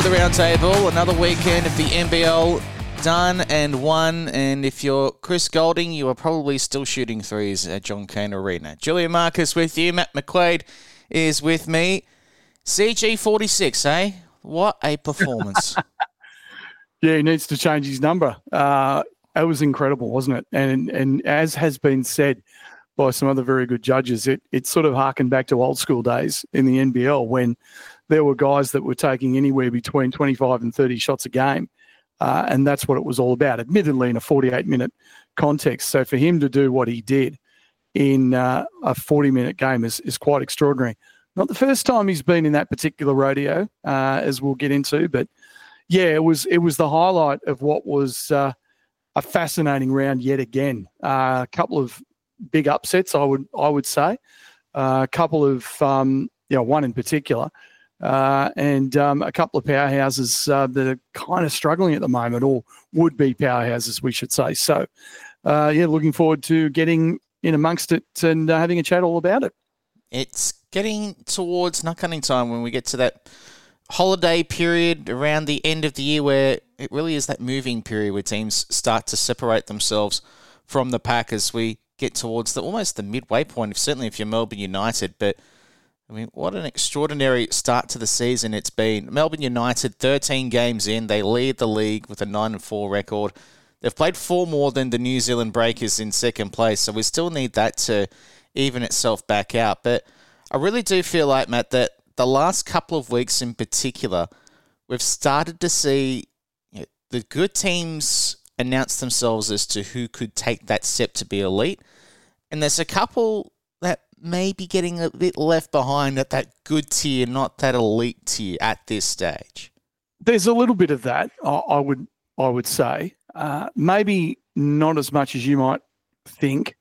the round table. Another weekend of the NBL done and won. And if you're Chris Golding, you are probably still shooting threes at John Cain Arena. Julian Marcus with you. Matt McQuaid is with me. CG46, eh? What a performance. Yeah, he needs to change his number. It was incredible, wasn't it? And as has been said by some other very good judges, it sort of harkened back to old school days in the NBL when there were guys that were taking anywhere between 25 and 30 shots a game. And that's what it was all about, admittedly in a 48-minute context. So for him to do what he did in a 40-minute game is quite extraordinary. Not the first time he's been in that particular rodeo, as we'll get into, but yeah, it was the highlight of what was a fascinating round yet again. A couple of big upsets, I would say. A couple of one in particular. And a couple of powerhouses that are kind of struggling at the moment, or would be powerhouses, we should say. So, looking forward to getting in amongst it and having a chat all about it. It's getting towards nut-cutting time when we get to that holiday period around the end of the year where it really is that moving period where teams start to separate themselves from the pack as we get towards almost the midway point, certainly if you're Melbourne United, but I mean, what an extraordinary start to the season it's been. Melbourne United, 13 games in. They lead the league with a 9-4 record. They've played 4 more than the New Zealand Breakers in second place, so we still need that to even itself back out. But I really do feel like, Matt, that the last couple of weeks in particular, we've started to see the good teams announce themselves as to who could take that step to be elite. And there's a couple that maybe getting a bit left behind at that good tier, not that elite tier at this stage. There's a little bit of that, I would say. Maybe not as much as you might think.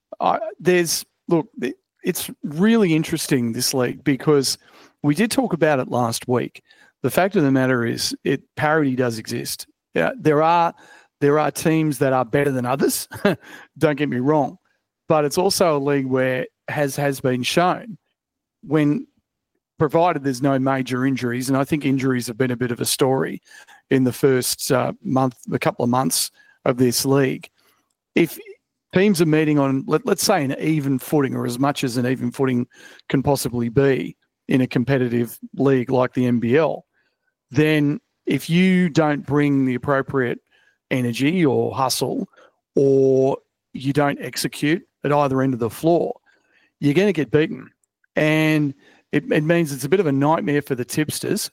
It's really interesting, this league, because we did talk about it last week. The fact of the matter is, parity does exist. There are teams that are better than others. Don't get me wrong. But it's also a league where has been shown when, provided there's no major injuries, and I think injuries have been a bit of a story in the first a couple of months of this league. If teams are meeting on, let's say, an even footing, or as much as an even footing can possibly be in a competitive league like the NBL, then if you don't bring the appropriate energy or hustle, or you don't execute at either end of the floor, you're going to get beaten. And it means it's a bit of a nightmare for the tipsters,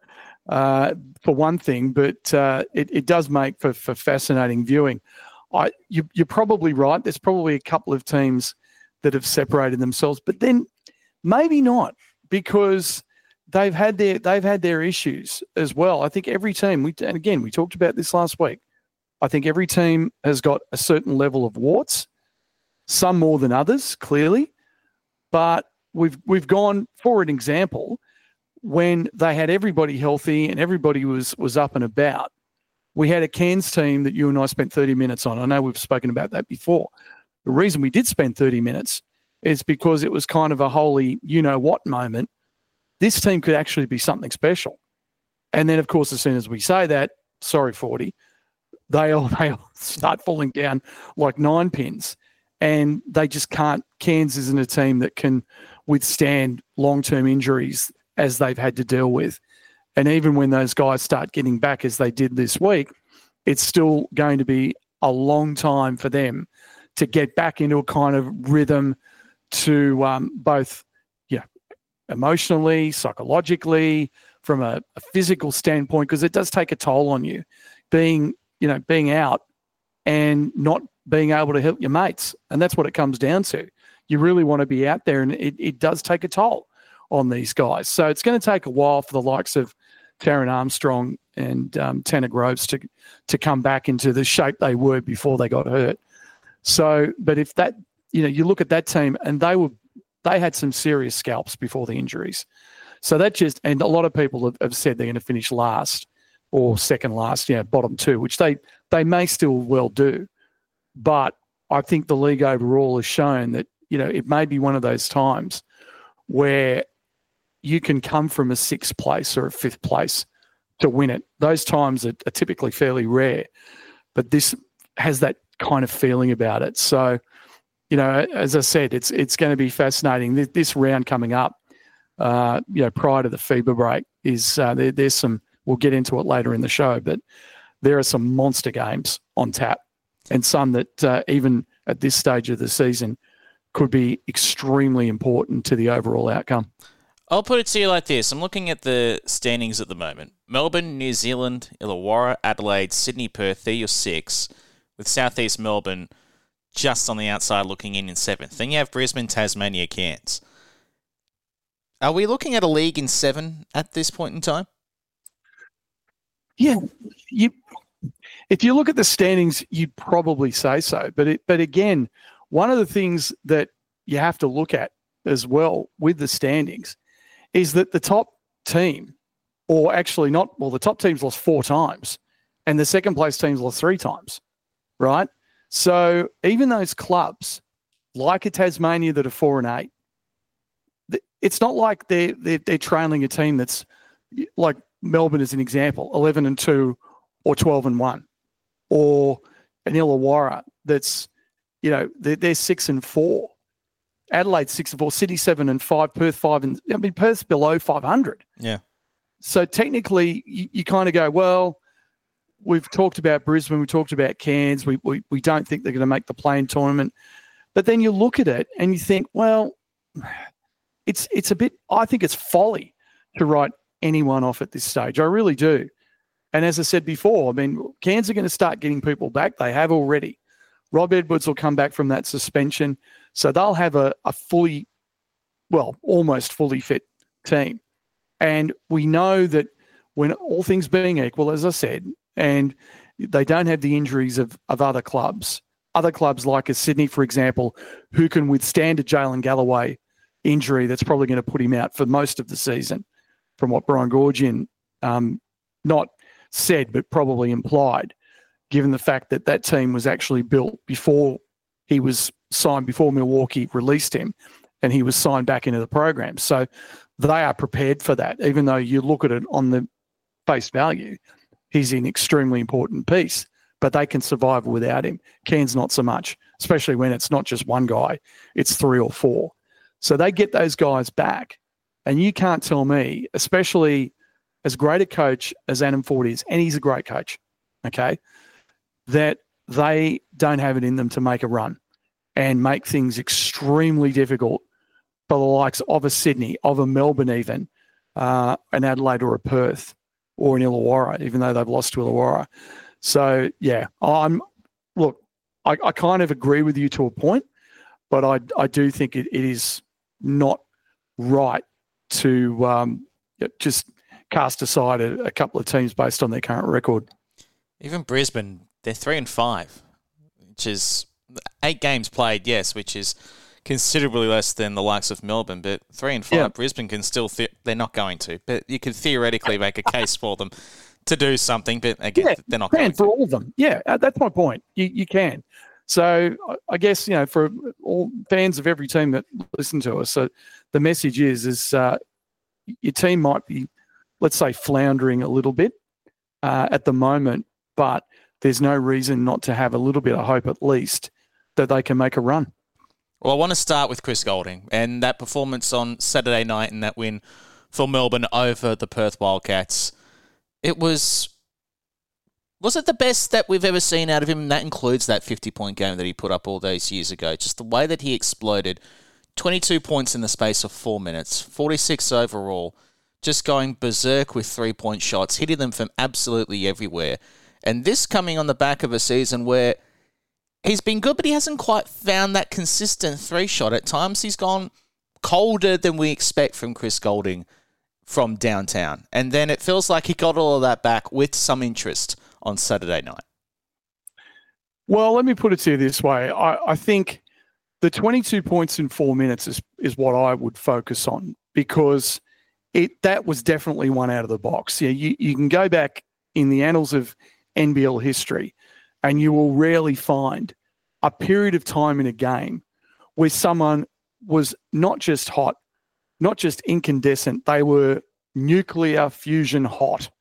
for one thing, but it does make for fascinating viewing. You're probably right. There's probably a couple of teams that have separated themselves, but then maybe not, because they've had their issues as well. I think every team, we talked about this last week, I think every team has got a certain level of warts, some more than others, clearly. But we've gone, for an example, when they had everybody healthy and everybody was up and about. We had a Cairns team that you and I spent 30 minutes on. I know we've spoken about that before. The reason we did spend 30 minutes is because it was kind of a holy you-know-what moment. This team could actually be something special. And then, of course, as soon as we say that, sorry, 40, they all start falling down like 9 pins. And they just can't. Cairns isn't a team that can withstand long-term injuries as they've had to deal with. And even when those guys start getting back as they did this week, it's still going to be a long time for them to get back into a kind of rhythm to both emotionally, psychologically, from a physical standpoint, because it does take a toll on you being out and not being able to help your mates. And that's what it comes down to. You really want to be out there, and it does take a toll on these guys. So it's going to take a while for the likes of Taron Armstrong and Tanner Groves to come back into the shape they were before they got hurt. So, but if that, you look at that team, and they had some serious scalps before the injuries. So that and a lot of people have said they're going to finish last or second last, bottom 2, which they may still well do. But I think the league overall has shown that, it may be one of those times where you can come from a 6th place or a 5th place to win it. Those times are typically fairly rare, but this has that kind of feeling about it. So, as I said, it's going to be fascinating. This round coming up, prior to the FIBA break, is there's some. We'll get into it later in the show, but there are some monster games on tap, and some that even at this stage of the season could be extremely important to the overall outcome. I'll put it to you like this. I'm looking at the standings at the moment. Melbourne, New Zealand, Illawarra, Adelaide, Sydney, Perth, they're your 6, with Southeast Melbourne just on the outside looking in 7th. Then you have Brisbane, Tasmania, Cairns. Are we looking at a league in 7 at this point in time? Yeah. If you look at the standings, you'd probably say so. But again, one of the things that you have to look at as well with the standings is that the top team, or actually not, well, the top team's lost 4 times and the second place team's lost 3 times, right? So even those clubs like a Tasmania that are 4 and 8, it's not like they're trailing a team that's like Melbourne as an example, 11 and 2 or 12 and 1, or an Illawarra that's, they're 6 and 4. Adelaide 6 and 4, Sydney 7 and 5, Perth 5 and Perth's below 500. Yeah. So technically, you kind of go, well, we've talked about Brisbane, we talked about Cairns, we don't think they're going to make the play-in tournament, but then you look at it and you think, well, it's a bit. I think it's folly to write anyone off at this stage. I really do. And as I said before, Cairns are going to start getting people back. They have already. Rob Edwards will come back from that suspension. So they'll have a fully, well, almost fully fit team. And we know that when all things being equal, as I said, and they don't have the injuries of other clubs like a Sydney, for example, who can withstand a Jalen Galloway injury that's probably going to put him out for most of the season, from what Brian Goorjian not said, but probably implied, given the fact that that team was actually built before he was signed, before Milwaukee released him, and he was signed back into the program. So they are prepared for that, even though you look at it on the face value, he's an extremely important piece, but they can survive without him. Cairns not so much, especially when it's not just one guy, it's 3 or 4. So they get those guys back, and you can't tell me, especially as great a coach as Adam Ford is, and he's a great coach, okay, that they don't have it in them to make a run and make things extremely difficult for the likes of a Sydney, of a Melbourne even, an Adelaide or a Perth or an Illawarra, even though they've lost to Illawarra. So, yeah, I kind of agree with you to a point, but I do think it is not right to just cast aside a couple of teams based on their current record. Even Brisbane, they're 3 and 5, which is 8 games played, yes, which is considerably less than the likes of Melbourne, but 3 and 5, yeah. Brisbane can still, they're not going to, but you could theoretically make a case for them to do something, but again, they're not going to. For all of them. Yeah, that's my point. You can. So I guess, for all fans of every team that listen to us, so the message is your team might be, let's say, floundering a little bit at the moment, but there's no reason not to have a little bit of hope at least that they can make a run. Well, I want to start with Chris Goulding and that performance on Saturday night and that win for Melbourne over the Perth Wildcats. It was it the best that we've ever seen out of him? And that includes that 50-point game that he put up all those years ago. Just the way that he exploded. 22 points in the space of 4 minutes, 46 overall, just going berserk with 3-point shots, hitting them from absolutely everywhere. And this coming on the back of a season where he's been good, but he hasn't quite found that consistent 3-shot. At times he's gone colder than we expect from Chris Goulding from downtown. And then it feels like he got all of that back with some interest on Saturday night. Well, let me put it to you this way. I think the 22 points in 4 minutes is what I would focus on, because that was definitely one out of the box. Yeah, you can go back in the annals of NBL history and you will rarely find a period of time in a game where someone was not just hot, not just incandescent, they were nuclear fusion hot.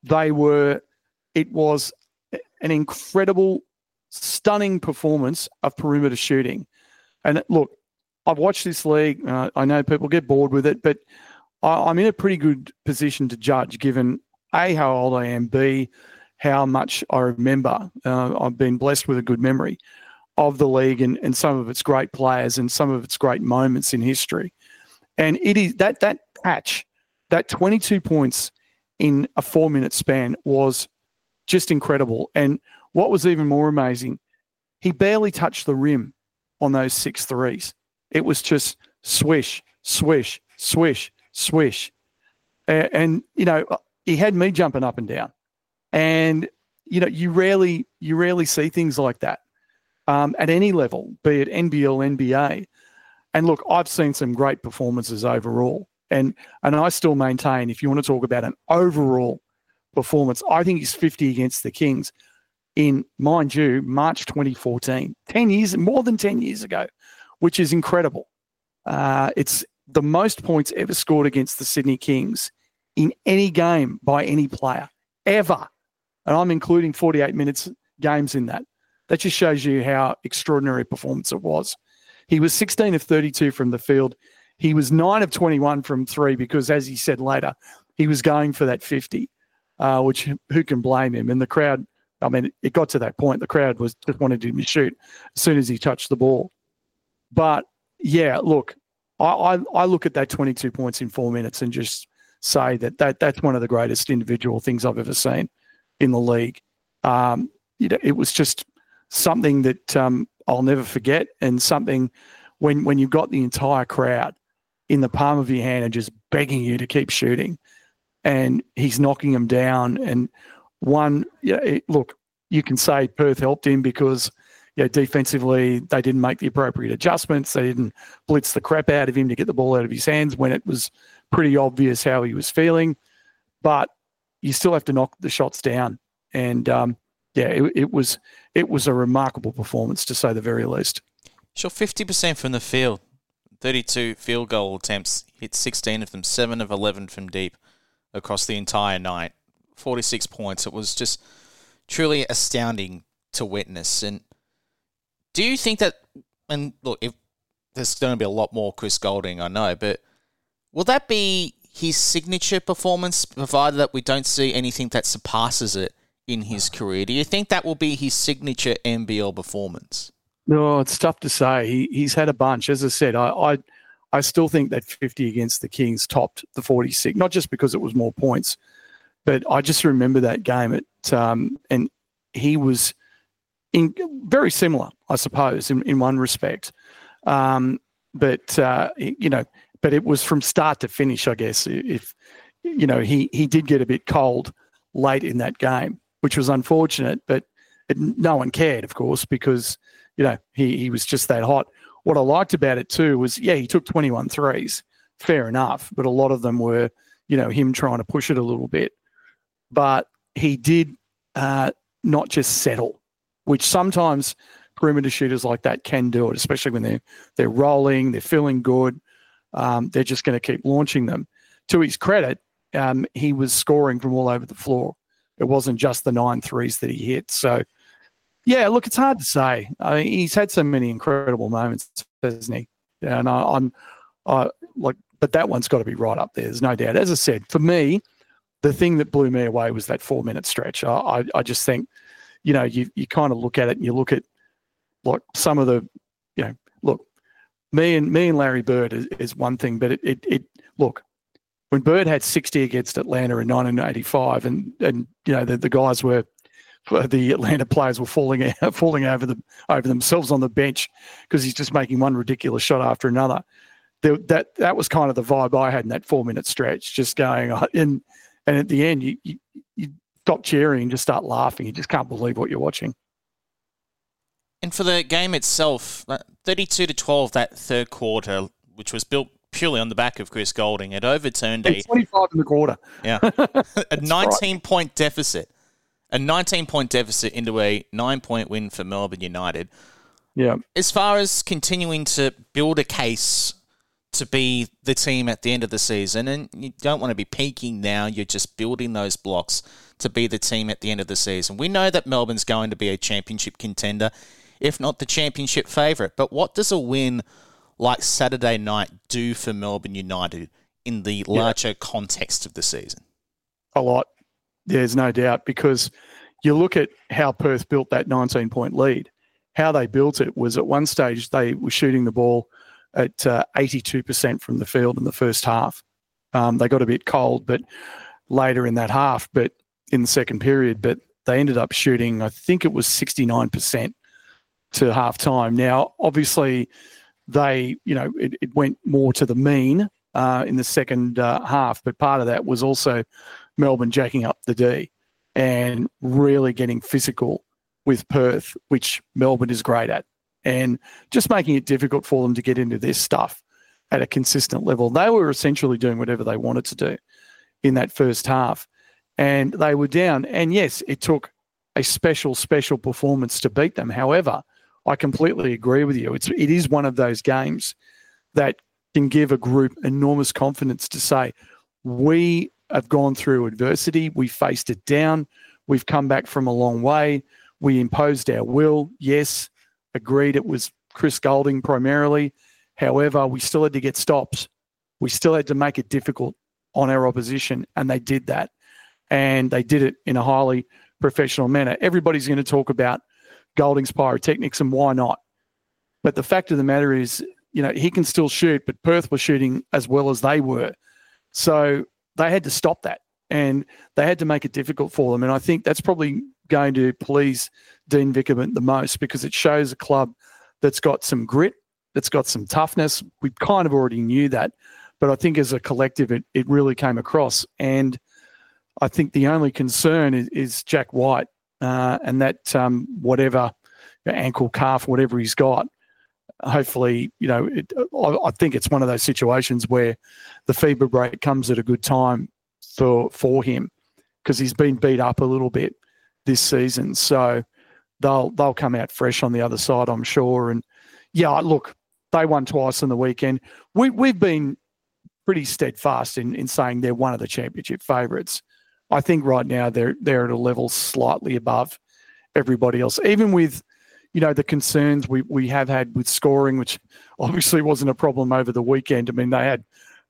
it was an incredible, stunning performance of perimeter shooting. And look, I've watched this league. I know people get bored with it, but I'm in a pretty good position to judge, given A, how old I am, B, how much I remember. I've been blessed with a good memory of the league and some of its great players and some of its great moments in history. And it is that patch, that 22 points in a 4-minute span was just incredible. And what was even more amazing, he barely touched the rim on those 6 threes. It was just swish, swish, swish, swish. And he had me jumping up and down. And, you rarely see things like that at any level, be it NBL, NBA. And look, I've seen some great performances overall. And I still maintain, if you want to talk about an overall performance, I think he's 50 against the Kings in, mind you, March 2014, more than 10 years ago, which is incredible. It's the most points ever scored against the Sydney Kings in any game by any player, ever. And I'm including 48 minutes games in that. That just shows you how extraordinary a performance it was. He was 16 of 32 from the field. He was 9 of 21 from three because, as he said later, he was going for that 50, which who can blame him? And the crowd, it got to that point. The crowd just wanted him to shoot as soon as he touched the ball. But, yeah, look, I look at that 22 points in 4 minutes and just say that's one of the greatest individual things I've ever seen in the league. It was just something that I'll never forget, and something when you've got the entire crowd in the palm of your hand and just begging you to keep shooting, and he's knocking them down. And look, you can say Perth helped him because defensively they didn't make the appropriate adjustments. They didn't blitz the crap out of him to get the ball out of his hands when it was pretty obvious how he was feeling. But you still have to knock the shots down. And it was a remarkable performance, to say the very least. Sure, 50% from the field, 32 field goal attempts, hit 16 of them, 7 of 11 from deep across the entire night, 46 points. It was just truly astounding to witness. And do you think that, and look, if there's going to be a lot more Chris Goulding, I know, but will that be his signature performance, provided that we don't see anything that surpasses it in his career? Do you think that will be his signature NBL performance? No, it's tough to say. He's had a bunch. As I said, I still think that 50 against the Kings topped the 46, not just because it was more points, but I just remember that game and he was very similar, I suppose, in one respect. But it was from start to finish, I guess. If he did get a bit cold late in that game, which was unfortunate, but no one cared, of course, because he was just that hot. What I liked about it too was, he took 21 threes, fair enough, but a lot of them were, him trying to push it a little bit. But he did not just settle, which sometimes perimeter shooters like that can do it, especially when they're rolling, they're feeling good. They're just going to keep launching them. To his credit, he was scoring from all over the floor. It wasn't just the 9 threes that he hit. So, yeah, look, it's hard to say. He's had so many incredible moments, hasn't he? And but that one's got to be right up there. There's no doubt. As I said, for me, the thing that blew me away was that 4-minute stretch. I just think, you kind of look at it and you look at like some of the, look, me and Larry Bird is one thing, but it look, when Bird had 60 against Atlanta in 1985, and the guys were, the Atlanta players were falling over themselves on the bench because he's just making one ridiculous shot after another. That was kind of the vibe I had in that 4-minute stretch, just going, and at the end you stop cheering and just start laughing. You just can't believe what you're watching. And for the game itself, 32-12 that third quarter, which was built purely on the back of Chris Goulding, it overturned 25 in the quarter. Yeah, a 19-point deficit. A 19-point deficit into a 9-point win for Melbourne United. Yeah. As far as continuing to build a case to be the team at the end of the season, and you don't want to be peaking now. You're just building those blocks to be the team at the end of the season. We know that Melbourne's going to be a championship contender, if not the championship favourite. But what does a win like Saturday night do for Melbourne United in the larger context of the season? A lot. There's no doubt, because you look at how Perth built that 19-point lead. How they built it was, at one stage they were shooting the ball at 82% from the field in the first half. They got a bit cold, but later in that half, but in the second period, but they ended up shooting, I think it was 69% to half time. Now, obviously, it went more to the mean in the second half, but part of that was also Melbourne jacking up the D and really getting physical with Perth, which Melbourne is great at, and just making it difficult for them to get into this stuff at a consistent level. They were essentially doing whatever they wanted to do in that first half, and they were down. And yes, it took a special performance to beat them. However, I completely agree with you. It is one of those games that can give a group enormous confidence to say, we have gone through adversity, we faced it down, we've come back from a long way, we imposed our will. Yes, agreed it was Chris Goulding primarily. However, we still had to get stops. We still had to make it difficult on our opposition, and they did that. And they did it in a highly professional manner. Everybody's going to talk about Goulding's pyrotechnics, and why not? But the fact of the matter is, he can still shoot, but Perth was shooting as well as they were. So they had to stop that, and they had to make it difficult for them. And I think that's probably going to please Dean Vickerman the most, because it shows a club that's got some grit, that's got some toughness. We kind of already knew that, but I think as a collective, it really came across. And I think the only concern is Jack White and that whatever ankle, calf, whatever he's got. Hopefully, I think it's one of those situations where the fever break comes at a good time for him, because he's been beat up a little bit this season. So they'll come out fresh on the other side, I'm sure. And yeah, look, they won twice on the weekend. We've been pretty steadfast in saying they're one of the championship favourites. I think right now they're at a level slightly above everybody else, even with the concerns we have had with scoring, which obviously wasn't a problem over the weekend. I mean, they had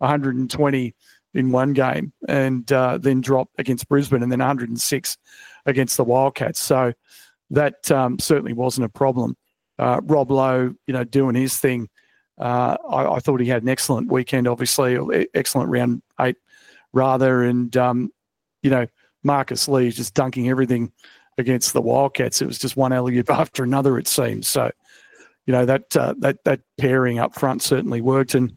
120 in one game and then dropped against Brisbane, and then 106 against the Wildcats. So that certainly wasn't a problem. Rob Lowe, doing his thing. I thought he had an excellent weekend, obviously, excellent round 8 rather. And, Marcus Lee just dunking everything against the Wildcats. It was just one alley-oop after another, it seems. So, that pairing up front certainly worked. And,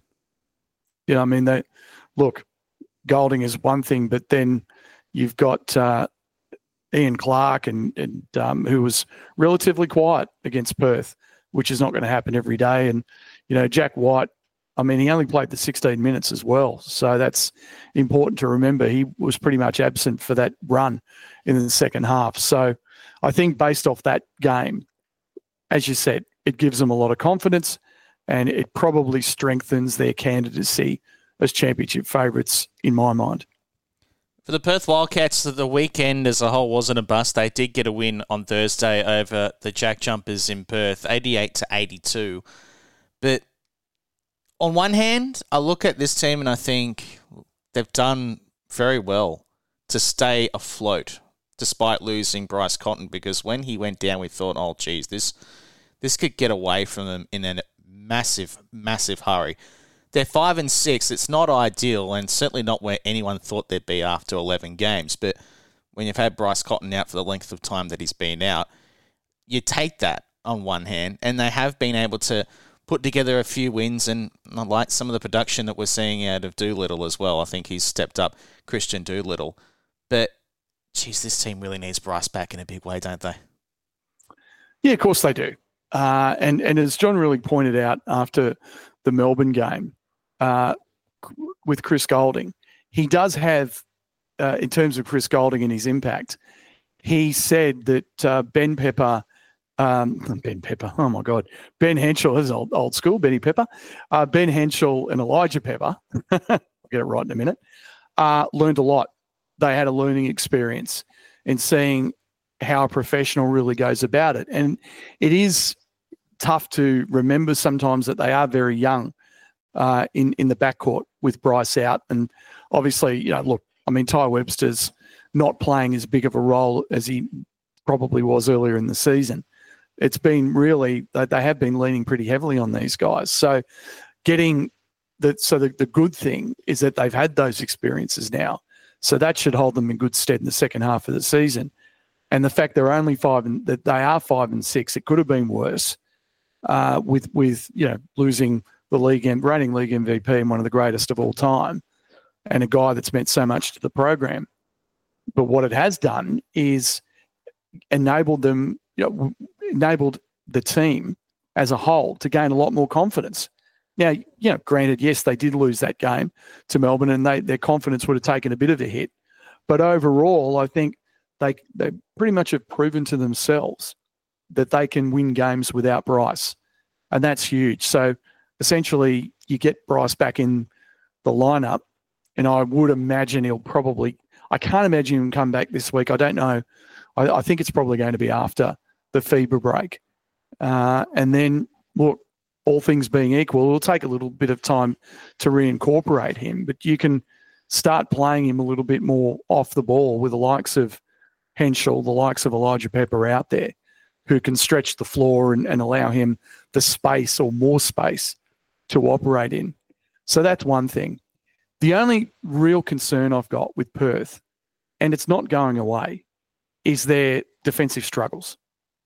look, Goulding is one thing, but then you've got Ian Clark and who was relatively quiet against Perth, which is not going to happen every day. And, Jack White, he only played the 16 minutes as well. So that's important to remember. He was pretty much absent for that run in the second half. So I think based off that game, as you said, it gives them a lot of confidence, and it probably strengthens their candidacy as championship favourites in my mind. For the Perth Wildcats, the weekend as a whole wasn't a bust. They did get a win on Thursday over the Jack Jumpers in Perth, 88-82. But on one hand, I look at this team and I think they've done very well to stay afloat despite losing Bryce Cotton, because when he went down, we thought, oh, geez, this could get away from them in a massive, massive hurry. They're 5-6. It's not ideal, and certainly not where anyone thought they'd be after 11 games. But when you've had Bryce Cotton out for the length of time that he's been out, you take that on one hand, and they have been able to put together a few wins, and I like some of the production that we're seeing out of Doolittle as well. I think he's stepped up, Christian Doolittle. But, geez, this team really needs Bryce back in a big way, don't they? Yeah, of course they do. And as John really pointed out after the Melbourne game, with Chris Goulding, he does have, in terms of Chris Goulding and his impact, he said that Ben Pepper Ben Pepper. Oh my God, Ben Henschel is old school. Benny Pepper, Ben Henschel and Elijah Pepper. I'll get it right in a minute. Learned a lot. They had a learning experience in seeing how a professional really goes about it, and it is tough to remember sometimes that they are very young in the backcourt with Bryce out, and obviously, look, I mean, Ty Webster's not playing as big of a role as he probably was earlier in the season. It's been really, they have been leaning pretty heavily on these guys. So the good thing is that they've had those experiences now. So that should hold them in good stead in the second half of the season. And the fact they're only that they are 5-6, it could have been worse with losing the reigning league MVP and one of the greatest of all time, and a guy that's meant so much to the program. But what it has done is enabled them, enabled the team as a whole to gain a lot more confidence. Now, granted, yes, they did lose that game to Melbourne, and their confidence would have taken a bit of a hit. But overall, I think they pretty much have proven to themselves that they can win games without Bryce, and that's huge. So essentially, you get Bryce back in the lineup, and I would imagine I can't imagine him come back this week. I don't know. I think it's probably going to be after the FIBA break. And then, look, all things being equal, it'll take a little bit of time to reincorporate him, but you can start playing him a little bit more off the ball with the likes of Henschel, the likes of Elijah Pepper out there, who can stretch the floor and allow him the space or more space to operate in. So that's one thing. The only real concern I've got with Perth, and it's not going away, is their defensive struggles.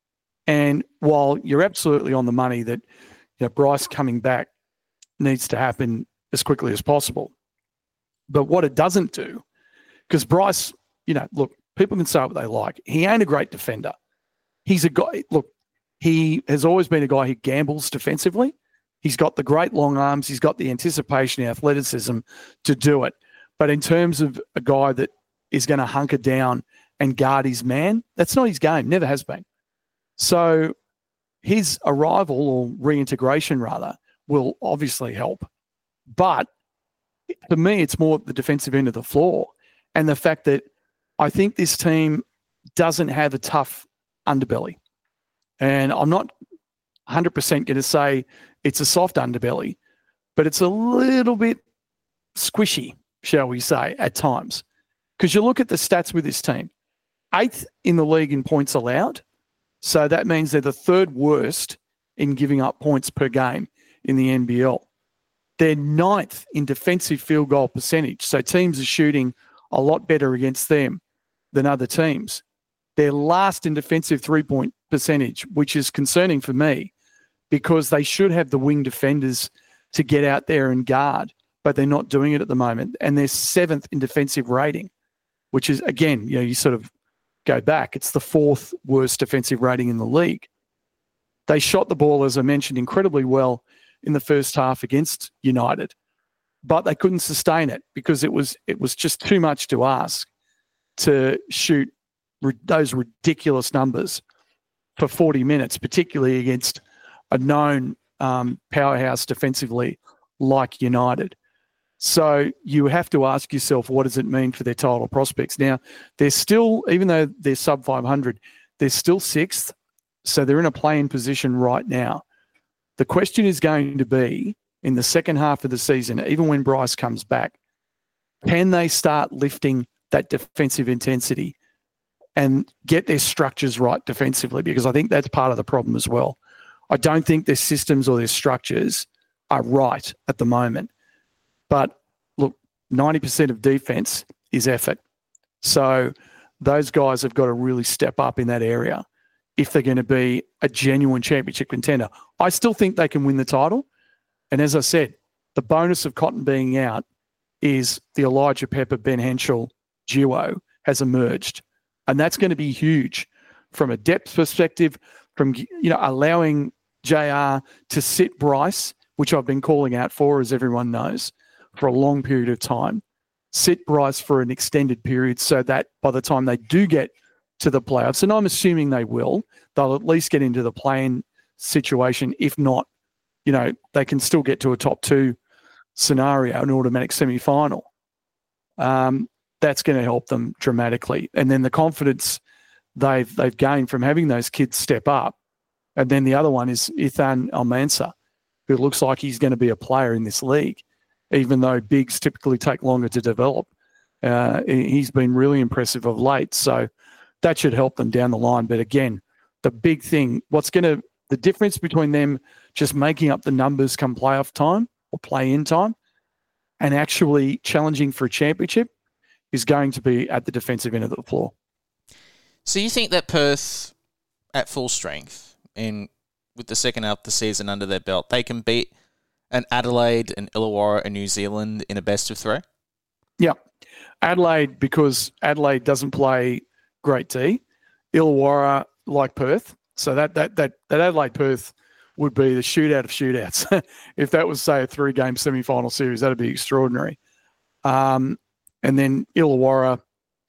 And while you're absolutely on the money that Bryce coming back needs to happen as quickly as possible, but what it doesn't do, because Bryce, look, people can say what they like. He ain't a great defender. He's a guy, look, he has always been a guy who gambles defensively. He's got the great long arms. He's got the anticipation, athleticism to do it. But in terms of a guy that is going to hunker down and guard his man, that's not his game, never has been. So his arrival, or reintegration rather, will obviously help. But to me, it's more the defensive end of the floor, and the fact that I think this team doesn't have a tough underbelly. And I'm not 100% going to say it's a soft underbelly, but it's a little bit squishy, shall we say, at times. Because you look at the stats with this team, 8th in the league in points allowed. So that means they're the 3rd worst in giving up points per game in the NBL. They're 9th in defensive field goal percentage. So teams are shooting a lot better against them than other teams. They're last in defensive three-point percentage, which is concerning for me, because they should have the wing defenders to get out there and guard, but they're not doing it at the moment. And they're 7th in defensive rating, which is, again, you sort of go back. It's the 4th worst defensive rating in the league. They shot the ball, as I mentioned, incredibly well in the first half against United, but they couldn't sustain it because it was just too much to ask to shoot those ridiculous numbers for 40 minutes, particularly against a known powerhouse defensively like United. So you have to ask yourself, what does it mean for their title prospects? Now, they're still, even though they're sub 500, they're still 6th. So they're in a play-in position right now. The question is going to be, in the second half of the season, even when Bryce comes back, can they start lifting that defensive intensity and get their structures right defensively? Because I think that's part of the problem as well. I don't think their systems or their structures are right at the moment. But look, 90% of defense is effort. So those guys have got to really step up in that area if they're going to be a genuine championship contender. I still think they can win the title. And as I said, the bonus of Cotton being out is the Elijah Pepper, Ben Henschel duo has emerged. And that's going to be huge from a depth perspective, from allowing JR to sit Bryce, which I've been calling out for, as everyone knows, for a long period of time. Sit Bryce for an extended period so that by the time they do get to the playoffs, and I'm assuming they will. They'll at least get into the play-in situation. If not, they can still get to a top 2 scenario, an automatic semi-final. That's going to help them dramatically. And then the confidence they've gained from having those kids step up. And then the other one is Ethan Almansa, who looks like he's going to be a player in this league, even though bigs typically take longer to develop. He's been really impressive of late. So that should help them down the line. But again, the big thing, the difference between them just making up the numbers come playoff time or play-in time and actually challenging for a championship is going to be at the defensive end of the floor. So you think that Perth, at full strength and with the second half of the season under their belt, they can beat an Adelaide, an Illawarra, and New Zealand in a best of 3? Yeah. Adelaide, because Adelaide doesn't play great D. Illawarra, like Perth. So that Adelaide-Perth would be the shootout of shootouts. If that was, say, a 3-game semi-final series, that'd be extraordinary. And then Illawarra,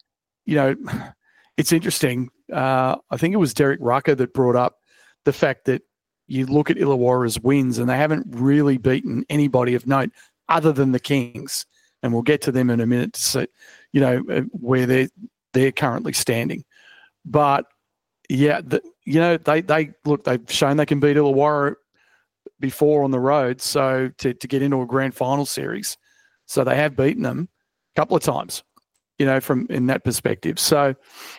it's interesting. I think it was Derek Rucker that brought up the fact that you look at Illawarra's wins and they haven't really beaten anybody of note other than the Kings. And we'll get to them in a minute to see, where they're currently standing. But yeah, they've shown they can beat Illawarra before on the road. So to get into a grand final series, so they have beaten them a couple of times, from in that perspective. So,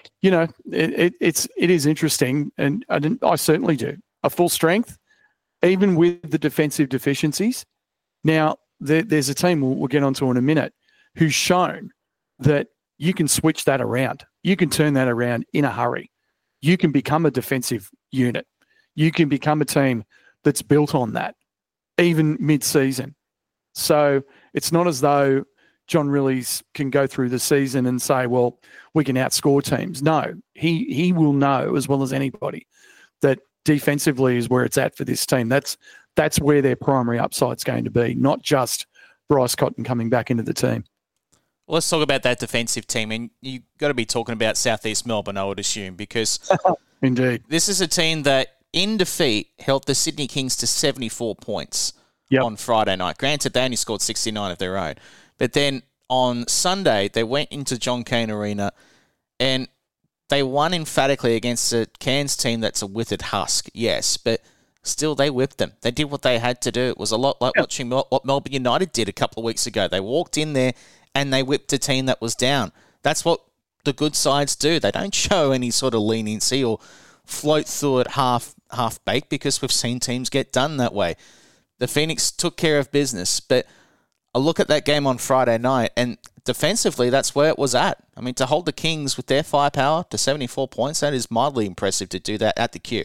it is interesting, and I certainly do a full strength, even with the defensive deficiencies. Now there's a team we'll get onto in a minute who's shown that you can switch that around. You can turn that around in a hurry. You can become a defensive unit. You can become a team that's built on that, even mid-season. So it's not as though John Rillies can go through the season and say, well, we can outscore teams. No, he will know as well as anybody that defensively is where it's at for this team. That's where their primary upside's going to be, not just Bryce Cotton coming back into the team. Well, let's talk about that defensive team, and you've got to be talking about Southeast Melbourne, I would assume, because indeed, this is a team that, in defeat, held the Sydney Kings to 74 points on Friday night. Granted, they only scored 69 of their own. But then on Sunday, they went into John Cain Arena and they won emphatically against a Cairns team that's a withered husk, yes, but still they whipped them. They did what they had to do. It was a lot like watching what Melbourne United did a couple of weeks ago. They walked in there and they whipped a team that was down. That's what the good sides do. They don't show any sort of leniency or float through it half-baked, because we've seen teams get done that way. The Phoenix took care of business, but I look at that game on Friday night, and defensively, that's where it was at. I mean, to hold the Kings with their firepower to 74 points, that is mildly impressive to do that at the Q.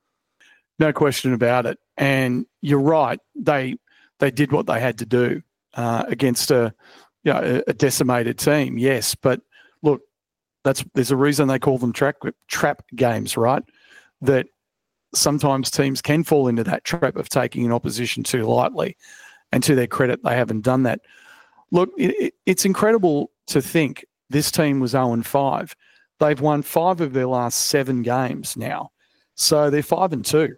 No question about it. And you're right. They did what they had to do against a decimated team, yes. But look, there's a reason they call them trap games, right? That sometimes teams can fall into that trap of taking an opposition too lightly. And to their credit, they haven't done that. Look, it's incredible to think this team was 0-5. They've won 5 of their last 7 games now. So they're 5-2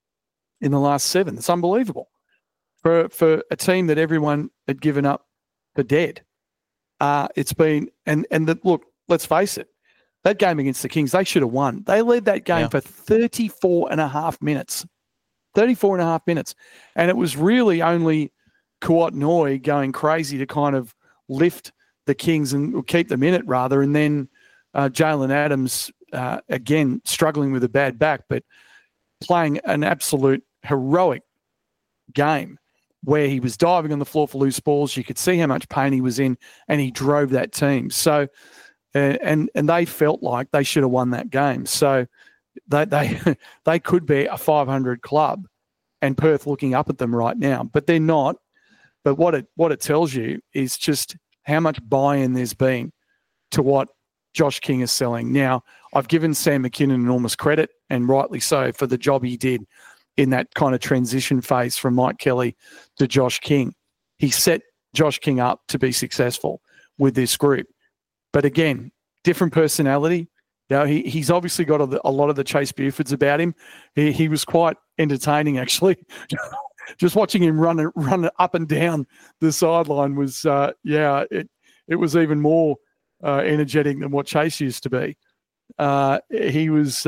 in the last 7. It's unbelievable for a team that everyone had given up for dead. It's been, look, let's face it, that game against the Kings, they should have won. They led that game for 34 and a half minutes. 34 and a half minutes. And it was really only Kouat-Noi going crazy to kind of lift the Kings and keep them in it, rather. And then Jalen Adams, again, struggling with a bad back, but playing an absolute heroic game where he was diving on the floor for loose balls. You could see how much pain he was in, and he drove that team. So, and they felt like they should have won that game. So they could be a 500 club, and Perth looking up at them right now, but they're not. But what it tells you is just how much buy-in there's been to what Josh King is selling. Now, I've given Sam McKinnon enormous credit, and rightly so, for the job he did in that kind of transition phase from Mike Kelly to Josh King. He set Josh King up to be successful with this group. But again, different personality, He's obviously got a lot of the Chase Bufords about him. He was quite entertaining, actually. Just watching him run up and down the sideline was, it was even more energetic than what Chase used to be. He was,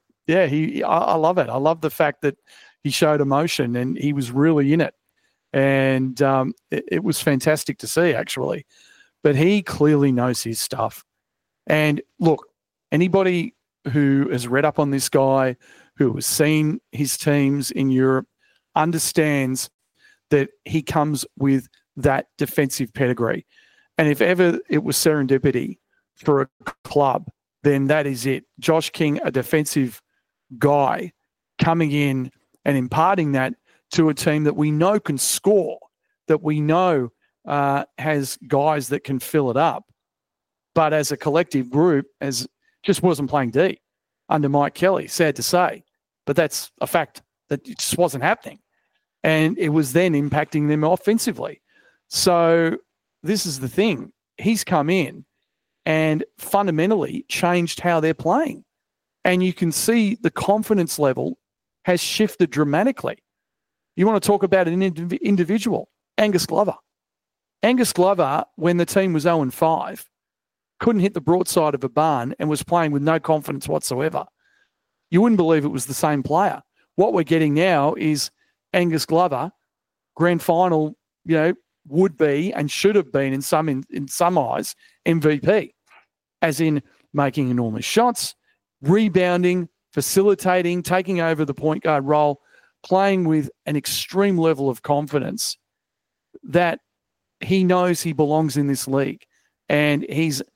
I love it. I love the fact that he showed emotion and he was really in it. And it was fantastic to see, actually. But he clearly knows his stuff. And look, anybody who has read up on this guy, who has seen his teams in Europe, understands that he comes with that defensive pedigree. And if ever it was serendipity for a club, then that is it. Josh King, a defensive guy, coming in and imparting that to a team that we know can score, that we know has guys that can fill it up. But as a collective group, as just wasn't playing D under Mike Kelly, sad to say. But that's a fact that it just wasn't happening. And it was then impacting them offensively. So this is the thing. He's come in and fundamentally changed how they're playing. And you can see the confidence level has shifted dramatically. You want to talk about an individual, Angus Glover. Angus Glover, when the team was 0-5, couldn't hit the broadside of a barn and was playing with no confidence whatsoever. You wouldn't believe it was the same player. What we're getting now is Angus Glover, grand final, would be and should have been in some eyes MVP, as in making enormous shots, rebounding, facilitating, taking over the point guard role, playing with an extreme level of confidence that he knows he belongs in this league. And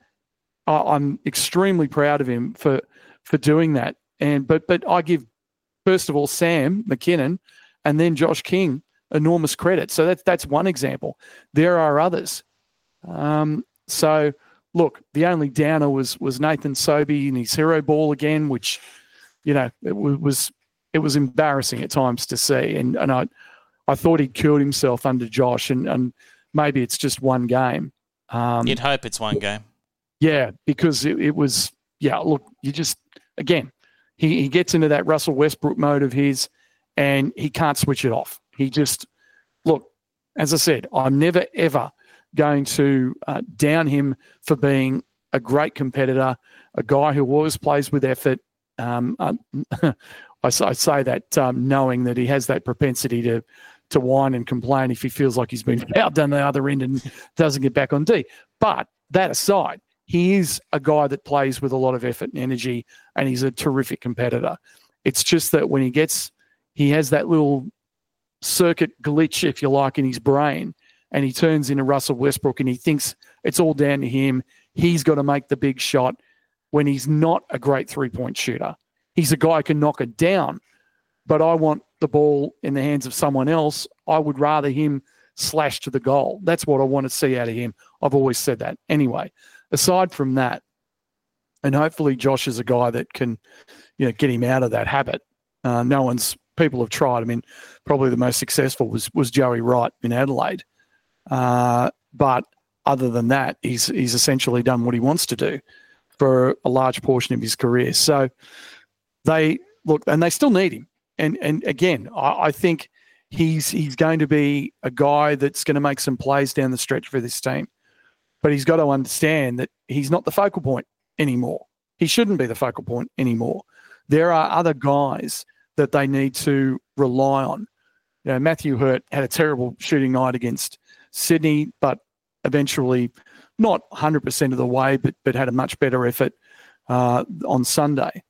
I'm extremely proud of him for doing that. But I give, first of all, Sam McKinnon and then Josh King enormous credit. So that's one example. There are others. So look, the only downer was Nathan Sobey in his hero ball again, which it was embarrassing at times to see. And I thought he'd killed himself under Josh, and maybe it's just one game. You'd hope it's one game. Yeah, because it was. Yeah, look, you just again. He gets into that Russell Westbrook mode of his, and he can't switch it off. He just, look, as I said, I'm never, ever going to down him for being a great competitor, a guy who always plays with effort. I say that knowing that he has that propensity to whine and complain if he feels like he's been fouled down the other end and doesn't get back on D. But that aside, he is a guy that plays with a lot of effort and energy, and he's a terrific competitor. It's just that when he has that little circuit glitch, if you like, in his brain, and he turns into Russell Westbrook and he thinks it's all down to him. He's got to make the big shot when he's not a great three-point shooter. He's a guy who can knock it down, but I want the ball in the hands of someone else. I would rather him slash to the goal. That's what I want to see out of him. I've always said that. Anyway, aside from that, and hopefully Josh is a guy that can, get him out of that habit. People have tried. I mean, probably the most successful was Joey Wright in Adelaide. But other than that, he's essentially done what he wants to do for a large portion of his career. So they still need him. And again, I think he's going to be a guy that's going to make some plays down the stretch for this team. But he's got to understand that he's not the focal point anymore. He shouldn't be the focal point anymore. There are other guys that they need to rely on. Matthew Hurt had a terrible shooting night against Sydney, but eventually not 100% of the way, but had a much better effort on Sunday.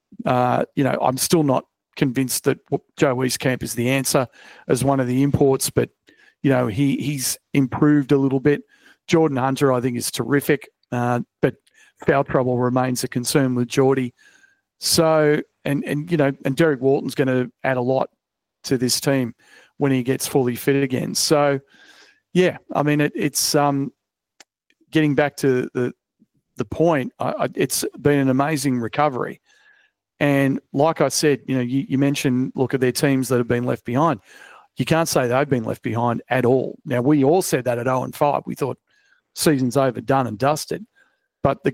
I'm still not convinced that Joe Eastcamp is the answer as one of the imports, but he's improved a little bit. Jordan Hunter, I think, is terrific, but foul trouble remains a concern with Geordie. So, and Derek Walton's going to add a lot to this team when he gets fully fit again. So, yeah, I mean, it's getting back to the point. It's been an amazing recovery, and like I said, you mentioned look at their teams that have been left behind. You can't say they've been left behind at all. Now, we all said that at 0-5. We thought season's over, done and dusted. But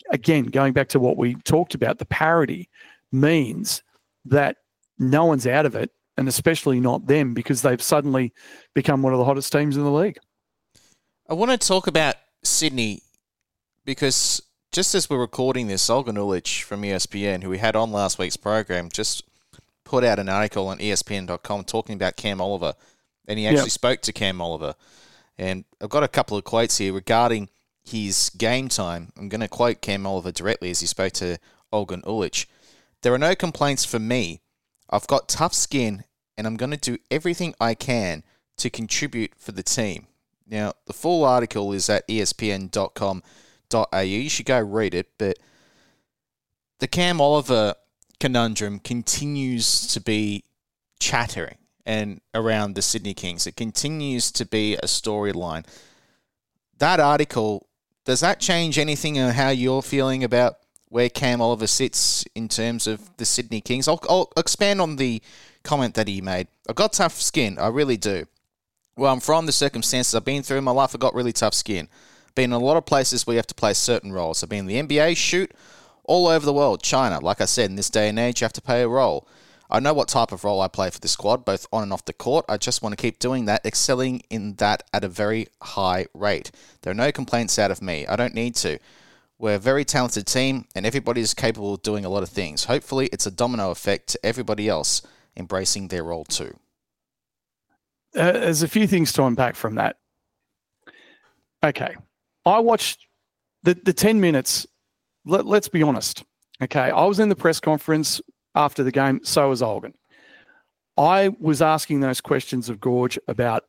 again, going back to what we talked about, the parity means that no one's out of it, and especially not them, because they've suddenly become one of the hottest teams in the league. I want to talk about Sydney because just as we're recording this, Olgun Uluc from ESPN, who we had on last week's program, just put out an article on ESPN.com talking about Cam Oliver, and he actually spoke to Cam Oliver. And I've got a couple of quotes here regarding his game time. I'm going to quote Cam Oliver directly as he spoke to Olgun Uluc. "There are no complaints for me. I've got tough skin, and I'm going to do everything I can to contribute for the team." Now, the full article is at espn.com.au. You should go read it, but the Cam Oliver conundrum continues to be chattering and around the Sydney Kings. It continues to be a storyline. That article, does that change anything on how you're feeling about where Cam Oliver sits in terms of the Sydney Kings? I'll expand on the comment that he made. "I've got tough skin, I really do. Well, I'm from the circumstances I've been through in my life, I've got really tough skin. Been in a lot of places where you have to play certain roles. I've been in the NBA, shoot, all over the world, China. Like I said, in this day and age, you have to play a role. I know what type of role I play for the squad, both on and off the court. I just want to keep doing that, excelling in that at a very high rate. There are no complaints out of me. I don't need to. We're a very talented team, and everybody is capable of doing a lot of things. Hopefully, it's a domino effect to everybody else embracing their role too." There's a few things to unpack from that. Okay. I watched the 10 minutes. Let's be honest. Okay. I was in the press conference after the game. So was Olgun. I was asking those questions of Gorge about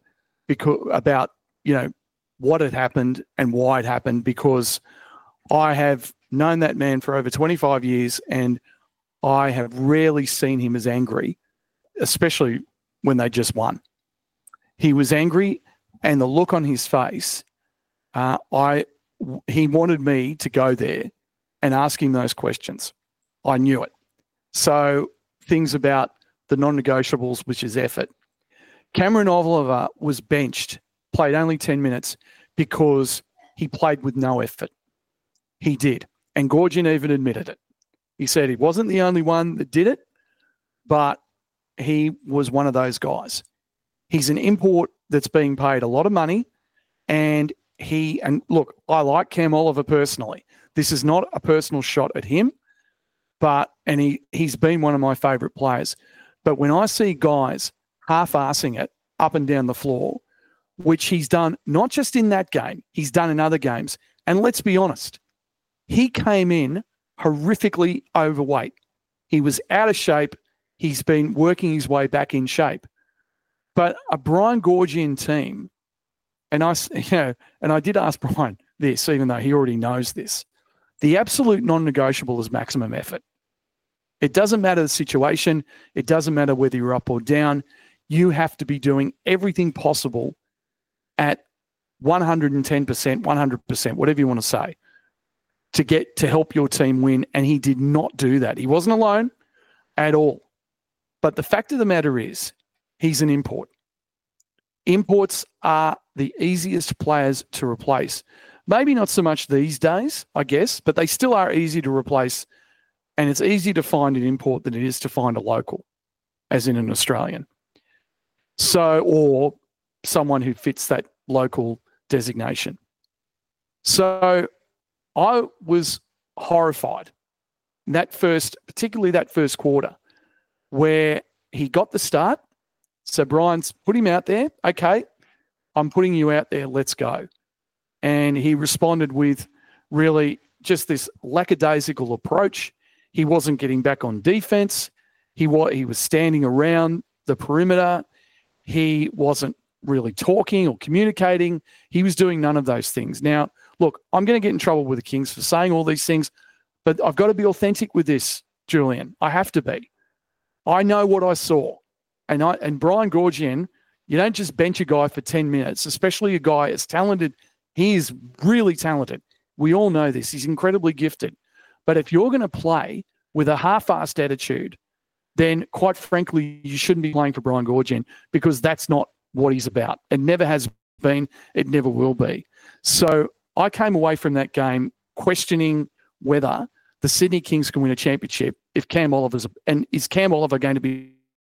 what had happened and why it happened, because I have known that man for over 25 years and I have rarely seen him as angry, especially when they just won. He was angry, and the look on his face, he wanted me to go there and ask him those questions. I knew it. So things about the non-negotiables, which is effort. Cameron Oliver was benched, played only 10 minutes because he played with no effort. He did. And Gorgian even admitted it. He said he wasn't the only one that did it, but he was one of those guys. He's an import that's being paid a lot of money, and look, I like Cam Oliver personally. This is not a personal shot at him, and he's been one of my favourite players. But when I see guys half-arsing it up and down the floor, which he's done not just in that game, he's done in other games. And let's be honest, he came in horrifically overweight. He was out of shape. He's been working his way back in shape. But a Brian Goorjian team, and I did ask Brian this, even though he already knows this, the absolute non-negotiable is maximum effort. It doesn't matter the situation. It doesn't matter whether you're up or down. You have to be doing everything possible at 110%, 100%, whatever you want to say, to help your team win. And he did not do that. He wasn't alone at all. But the fact of the matter is, he's an import. Imports are the easiest players to replace. Maybe not so much these days, I guess, but they still are easy to replace. And it's easier to find an import than it is to find a local, as in an Australian. Or someone who fits that local designation. So I was horrified particularly that first quarter, where he got the start. So Brian's put him out there. Okay, I'm putting you out there. Let's go. And he responded with really just this lackadaisical approach. He wasn't getting back on defense. He was standing around the perimeter. He wasn't really talking or communicating. He was doing none of those things. Now, look, I'm going to get in trouble with the Kings for saying all these things, but I've got to be authentic with this, Julian. I have to be. I know what I saw. And Brian Goorjian, you don't just bench a guy for 10 minutes, especially a guy as talented. He is really talented. We all know this. He's incredibly gifted. But if you're going to play with a half-assed attitude, then quite frankly, you shouldn't be playing for Brian Goorjian, because that's not what he's about. It never has been. It never will be. So I came away from that game questioning whether the Sydney Kings can win a championship if Cam Oliver's, and is Cam Oliver going to be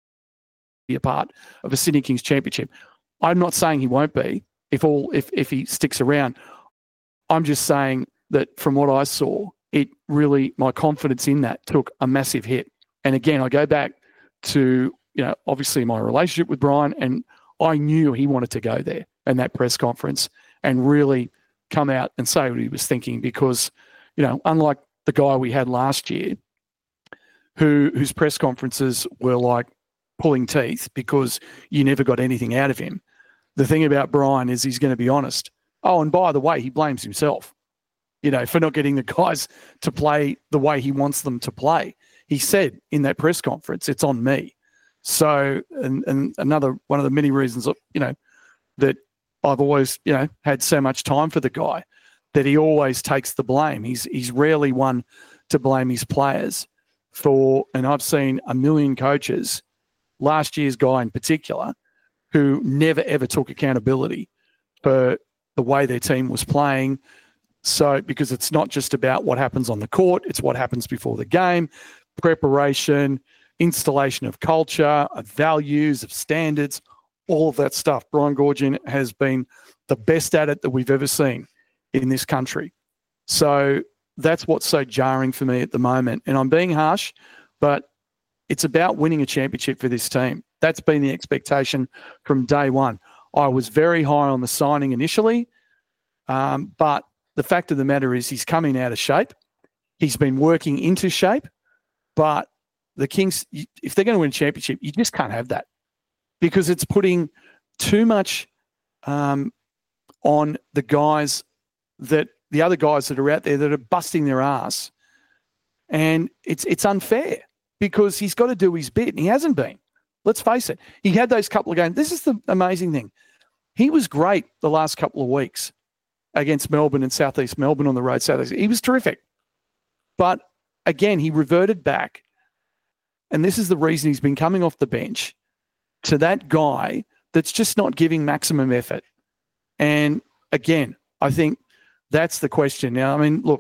a part of a Sydney Kings championship? I'm not saying he won't be if he sticks around. I'm just saying that from what I saw, it really, my confidence in that took a massive hit. And again, I go back to, obviously my relationship with Brian, and I knew he wanted to go there and that press conference and really come out and say what he was thinking, because, unlike the guy we had last year, whose press conferences were like pulling teeth because you never got anything out of him. The thing about Brian is he's going to be honest. Oh, and by the way, he blames himself, for not getting the guys to play the way he wants them to play. He said in that press conference, it's on me. So, and another one of the many reasons, that I've always, had so much time for the guy, that he always takes the blame. He's rarely one to blame his players for, and I've seen a million coaches, last year's guy in particular, who never ever took accountability for the way their team was playing. So, because it's not just about what happens on the court, it's what happens before the game, preparation, installation of culture, of values, of standards, all of that stuff. Brian Goorjian has been the best at it that we've ever seen in this country. So that's what's so jarring for me at the moment. And I'm being harsh, but it's about winning a championship for this team. That's been the expectation from day one. I was very high on the signing initially, but the fact of the matter is he's coming out of shape. He's been working into shape, but the Kings, if they're going to win a championship, you just can't have that, because it's putting too much on the guys, that the other guys that are out there that are busting their ass. And it's unfair, because he's got to do his bit, and he hasn't been. Let's face it. He had those couple of games. This is the amazing thing. He was great the last couple of weeks against Melbourne and Southeast Melbourne on the road. He was terrific. But again, he reverted back. And this is the reason he's been coming off the bench, to that guy that's just not giving maximum effort. And again, I think that's the question. Now, I mean, look,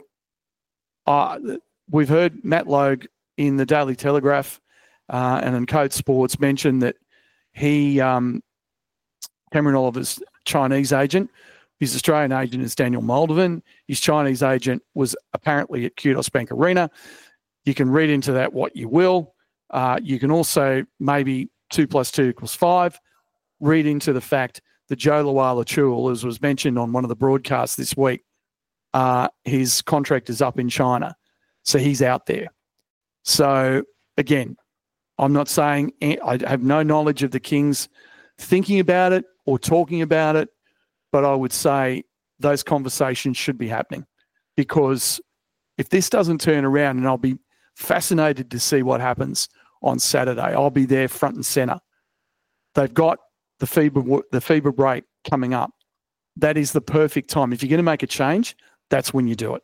we've heard Matt Logue in the Daily Telegraph and in Code Sports mention that he, Cameron Oliver's Chinese agent, his Australian agent is Daniel Moldovan. His Chinese agent was apparently at Kudos Bank Arena. You can read into that what you will. You can also, maybe 2 + 2 = 5, read into the fact that Joe Luala-Chul, as was mentioned on one of the broadcasts this week, his contract is up in China. So he's out there. So again, I'm not saying, I have no knowledge of the Kings thinking about it or talking about it, but I would say those conversations should be happening, because if this doesn't turn around, and I'll be fascinated to see what happens on Saturday, I'll be there front and center. They've got the FIBA break coming up. That is the perfect time. If you're going to make a change, that's when you do it.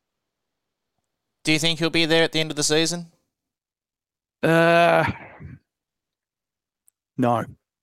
Do you think he'll be there at the end of the season? No.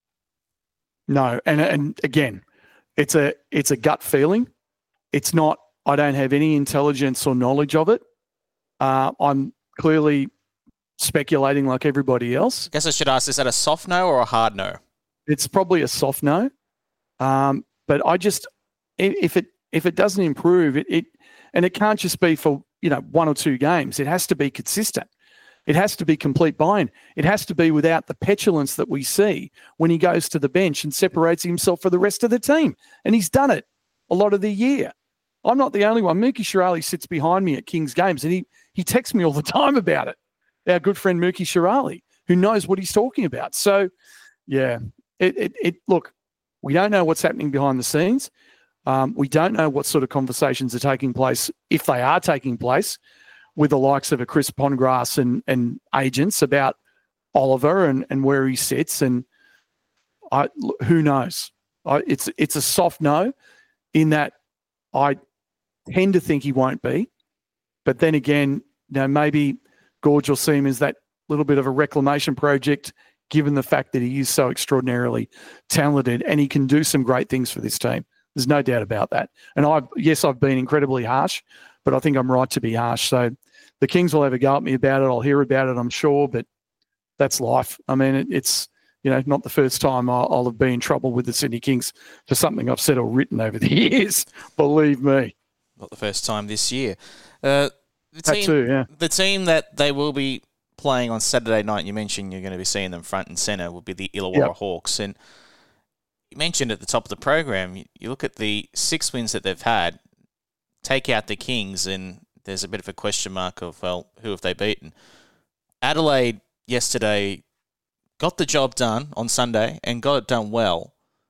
And again, it's a gut feeling. It's not, I don't have any intelligence or knowledge of it. I'm clearly speculating like everybody else. I guess I should ask, is that a soft no or a hard no? It's probably a soft no. But I just, if it doesn't improve, and it can't just be for 1 or 2 games. It has to be consistent. It has to be complete buy-in. It has to be without the petulance that we see when he goes to the bench and separates himself for the rest of the team. And he's done it a lot of the year. I'm not the only one. Mookie Shirali sits behind me at Kings games, and he texts me all the time about it. Our good friend Mookie Shirali, who knows what he's talking about. So, yeah, look, we don't know what's happening behind the scenes. We don't know what sort of conversations are taking place, if they are taking place, with the likes of a Chris Pongrass and agents about Oliver and where he sits. And who knows? It's a soft no, in that I tend to think he won't be. But then again, maybe Gorge will see him as that little bit of a reclamation project, given the fact that he is so extraordinarily talented and he can do some great things for this team. There's no doubt about that. And I've been incredibly harsh, but I think I'm right to be harsh. So the Kings will have a go at me about it. I'll hear about it, I'm sure, but that's life. I mean, it's not the first time I'll have been in trouble with the Sydney Kings for something I've said or written over the years. Believe me. Not the first time this year. That too, yeah. The team that they will be playing on Saturday night, you mentioned you're going to be seeing them front and centre, will be the Illawarra Hawks. And you mentioned at the top of the program, you look at the 6 wins that they've had, take out the Kings, and there's a bit of a question mark of, well, who have they beaten? Adelaide yesterday got the job done on Sunday and got it done well,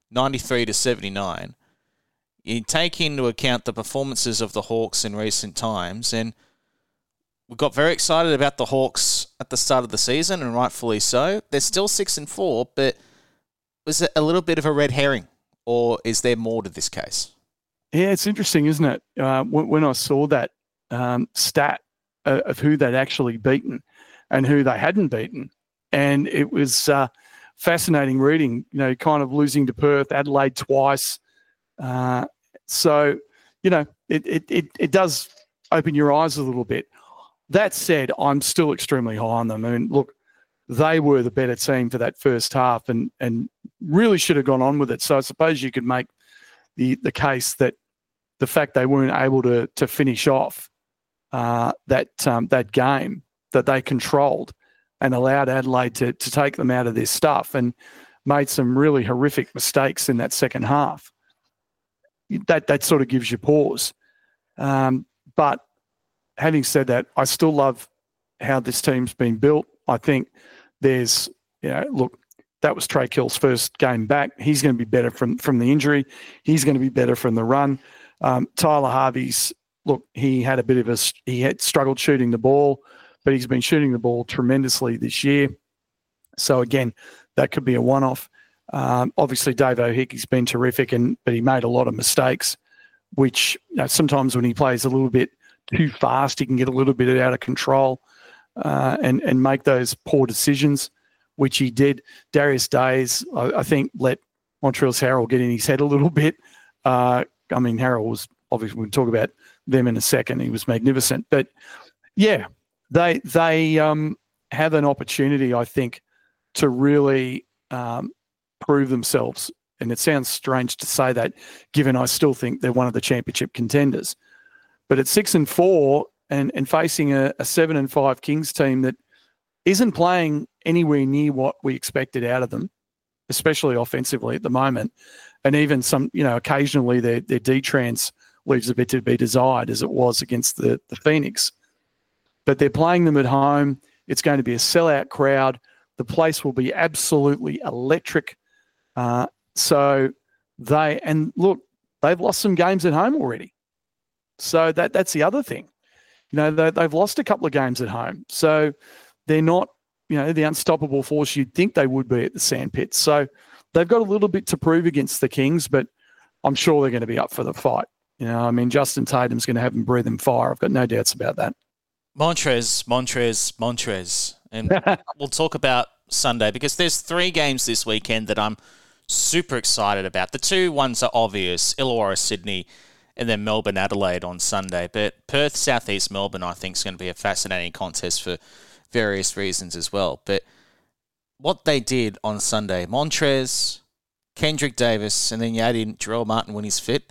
93-79. You take into account the performances of the Hawks in recent times, and we got very excited about the Hawks at the start of the season, and rightfully so. They're still 6-4, but was it a little bit of a red herring, or is there more to this case? Yeah, it's interesting, isn't it? When I saw that stat of who they'd actually beaten and who they hadn't beaten, and it was fascinating reading, kind of losing to Perth, Adelaide twice. So, it does open your eyes a little bit. That said, I'm still extremely high on them. I mean, look, they were the better team for that first half and really should have gone on with it. So I suppose you could make the case that the fact they weren't able to finish off that game that they controlled and allowed Adelaide to take them out of their stuff and made some really horrific mistakes in that second half. That sort of gives you pause. But having said that, I still love how this team's been built. I think there's, look, that was Trey Kill's first game back. He's going to be better from the injury. He's going to be better from the run. Tyler Harvey's, look, he had struggled shooting the ball, but he's been shooting the ball tremendously this year. So again, that could be a one-off. Obviously, Dave O'Hickey's been terrific, but he made a lot of mistakes, which sometimes when he plays a little bit too fast, he can get a little bit out of control and make those poor decisions, which he did. Darius Days, I think, let Montreal's Harold get in his head a little bit. Harold was, obviously, we'll talk about them in a second. He was magnificent. But, yeah, they have an opportunity, I think, to really prove themselves. And it sounds strange to say that, given I still think they're one of the championship contenders. But at 6-4 and facing a 7-5 Kings team that isn't playing anywhere near what we expected out of them, especially offensively at the moment, and even some, occasionally their D-Trans leaves a bit to be desired, as it was against the Phoenix. But they're playing them at home. It's going to be a sellout crowd. The place will be absolutely electric. They've lost some games at home already. So that's the other thing. They've lost a couple of games at home. So they're not, the unstoppable force you'd think they would be at the Sandpits. So they've got a little bit to prove against the Kings, but I'm sure they're going to be up for the fight. Justin Tatum's going to have them breathing fire. I've got no doubts about that. Montrez. And we'll talk about Sunday because there's 3 games this weekend that I'm super excited about. The 2 ones are obvious, Illawarra, Sydney, and then Melbourne, Adelaide on Sunday. But Perth, Southeast Melbourne, I think is going to be a fascinating contest for various reasons as well. But what they did on Sunday, Montrez, Kendrick Davis, and then you add in Jarrell Martin when he's fit.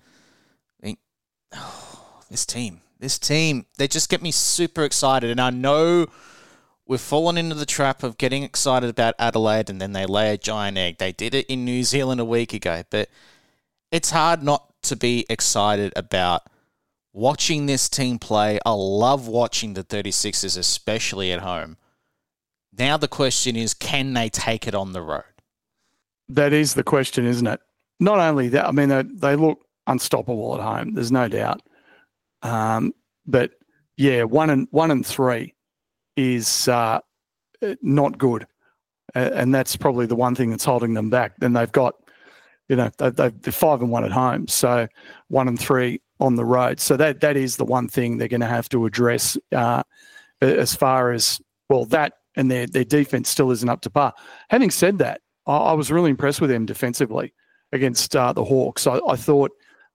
This team, they just get me super excited. And I know we've fallen into the trap of getting excited about Adelaide and then they lay a giant egg. They did it in New Zealand a week ago. But it's hard not to be excited about watching this team play. I love watching the 36ers, especially at home. Now the question is, can they take it on the road? That is the question, isn't it? Not only that, they look unstoppable at home. There's no doubt. But yeah, 1-3 is not good, and that's probably the one thing that's holding them back. Then they've got, they're 5-1 at home, so 1-3 on the road. So that is the one thing they're going to have to address. As far as that and their defense still isn't up to par. Having said that, I was really impressed with them defensively against the Hawks. I thought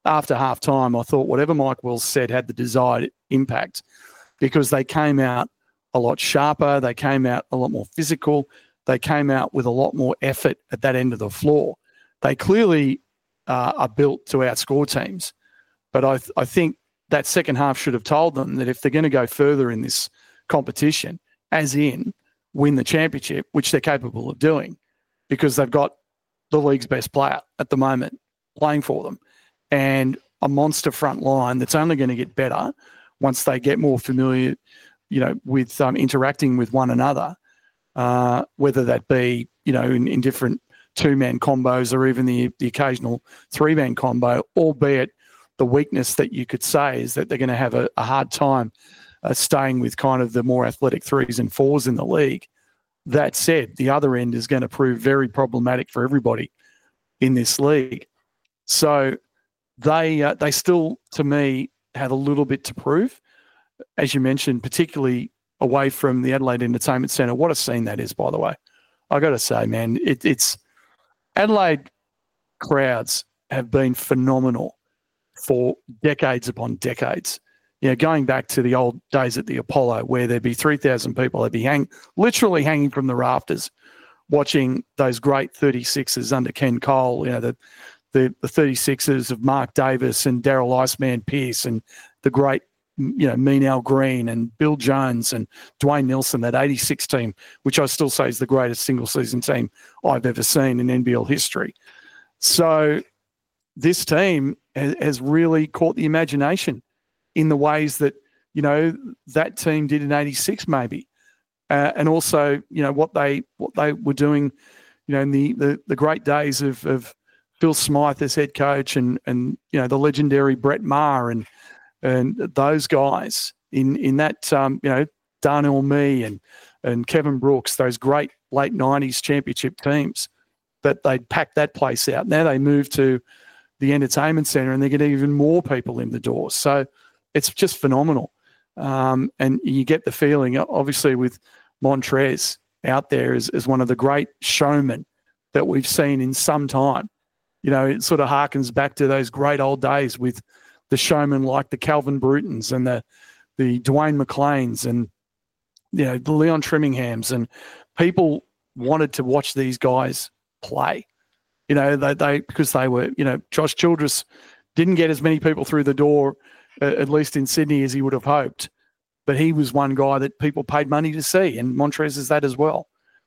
after half time, I thought whatever Mike Wells said had the desired impact because they came out a lot sharper. They came out a lot more physical. They came out with a lot more effort at that end of the floor. They clearly are built to outscore teams. But I think that second half should have told them that if they're going to go further in this competition, as in win the championship, which they're capable of doing, because they've got the league's best player at the moment playing for them and a monster front line that's only going to get better once they get more familiar, with interacting with one another, whether that be, in different two-man combos or even the occasional three-man combo, albeit the weakness that you could say is that they're going to have a hard time staying with kind of the more athletic threes and fours in the league. That said, the other end is going to prove very problematic for everybody in this league. So they still, to me, have a little bit to prove. As you mentioned, particularly away from the Adelaide Entertainment Centre. What a scene that is, by the way. I got to say, man, it's Adelaide crowds have been phenomenal for decades upon decades. Going back to the old days at the Apollo where there'd be 3,000 people, they'd be literally hanging from the rafters watching those great 36ers under Ken Cole, the 36ers of Mark Davis and Daryl Iceman Pearce and the great, Mean Al Green and Bill Jones and Dwayne Nelson, that 86 team, which I still say is the greatest single-season team I've ever seen in NBL history. So this team has really caught the imagination in the ways that, that team did in 86 maybe. And also, what they were doing, in the great days of Phil Smythe as head coach and the legendary Brett Maher and those guys in that, Darnell Mee and Kevin Brooks, those great late 90s championship teams that they'd packed that place out. Now they move to the Entertainment Centre and they get even more people in the door. So it's just phenomenal. And you get the feeling, obviously, with Montrez out there as one of the great showmen that we've seen in some time. It sort of harkens back to those great old days with the showmen like the Calvin Brutons and the Dwayne McLeans and, the Leon Trimminghams, and people wanted to watch these guys play. They because they were, Josh Childress didn't get as many people through the door, at least in Sydney, as he would have hoped. But he was one guy that people paid money to see, and Montrez is that as well.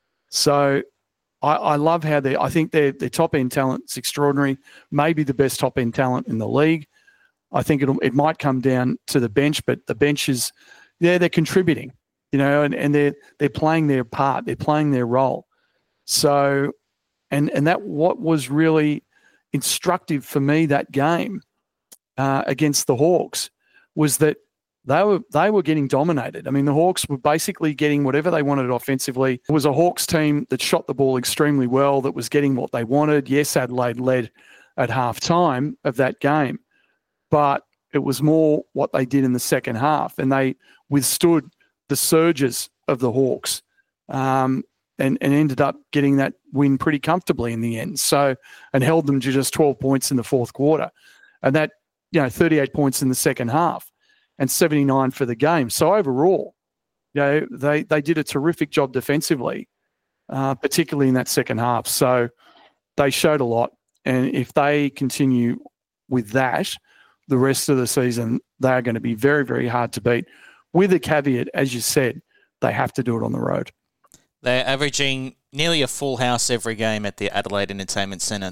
So I love how I think their top-end talent is extraordinary, maybe the best top-end talent in the league. I think it might come down to the bench, but the bench is, they're contributing, and they're playing their part, they're playing their role. So, and that what was really instructive for me that game against the Hawks was that they were getting dominated. I mean, the Hawks were basically getting whatever they wanted offensively. It was a Hawks team that shot the ball extremely well, that was getting what they wanted. Yes, Adelaide led at halftime of that game, but it was more what they did in the second half, and they withstood the surges of the Hawks and ended up getting that win pretty comfortably in the end. So, and held them to just 12 points in the fourth quarter, and that 38 points in the second half, and 79 for the game. So overall, they did a terrific job defensively, particularly in that second half. So they showed a lot, and if they continue with that the rest of the season, they are going to be very, very hard to beat. With a caveat, as you said, they have to do it on the road. They're averaging nearly a full house every game at the Adelaide Entertainment Centre.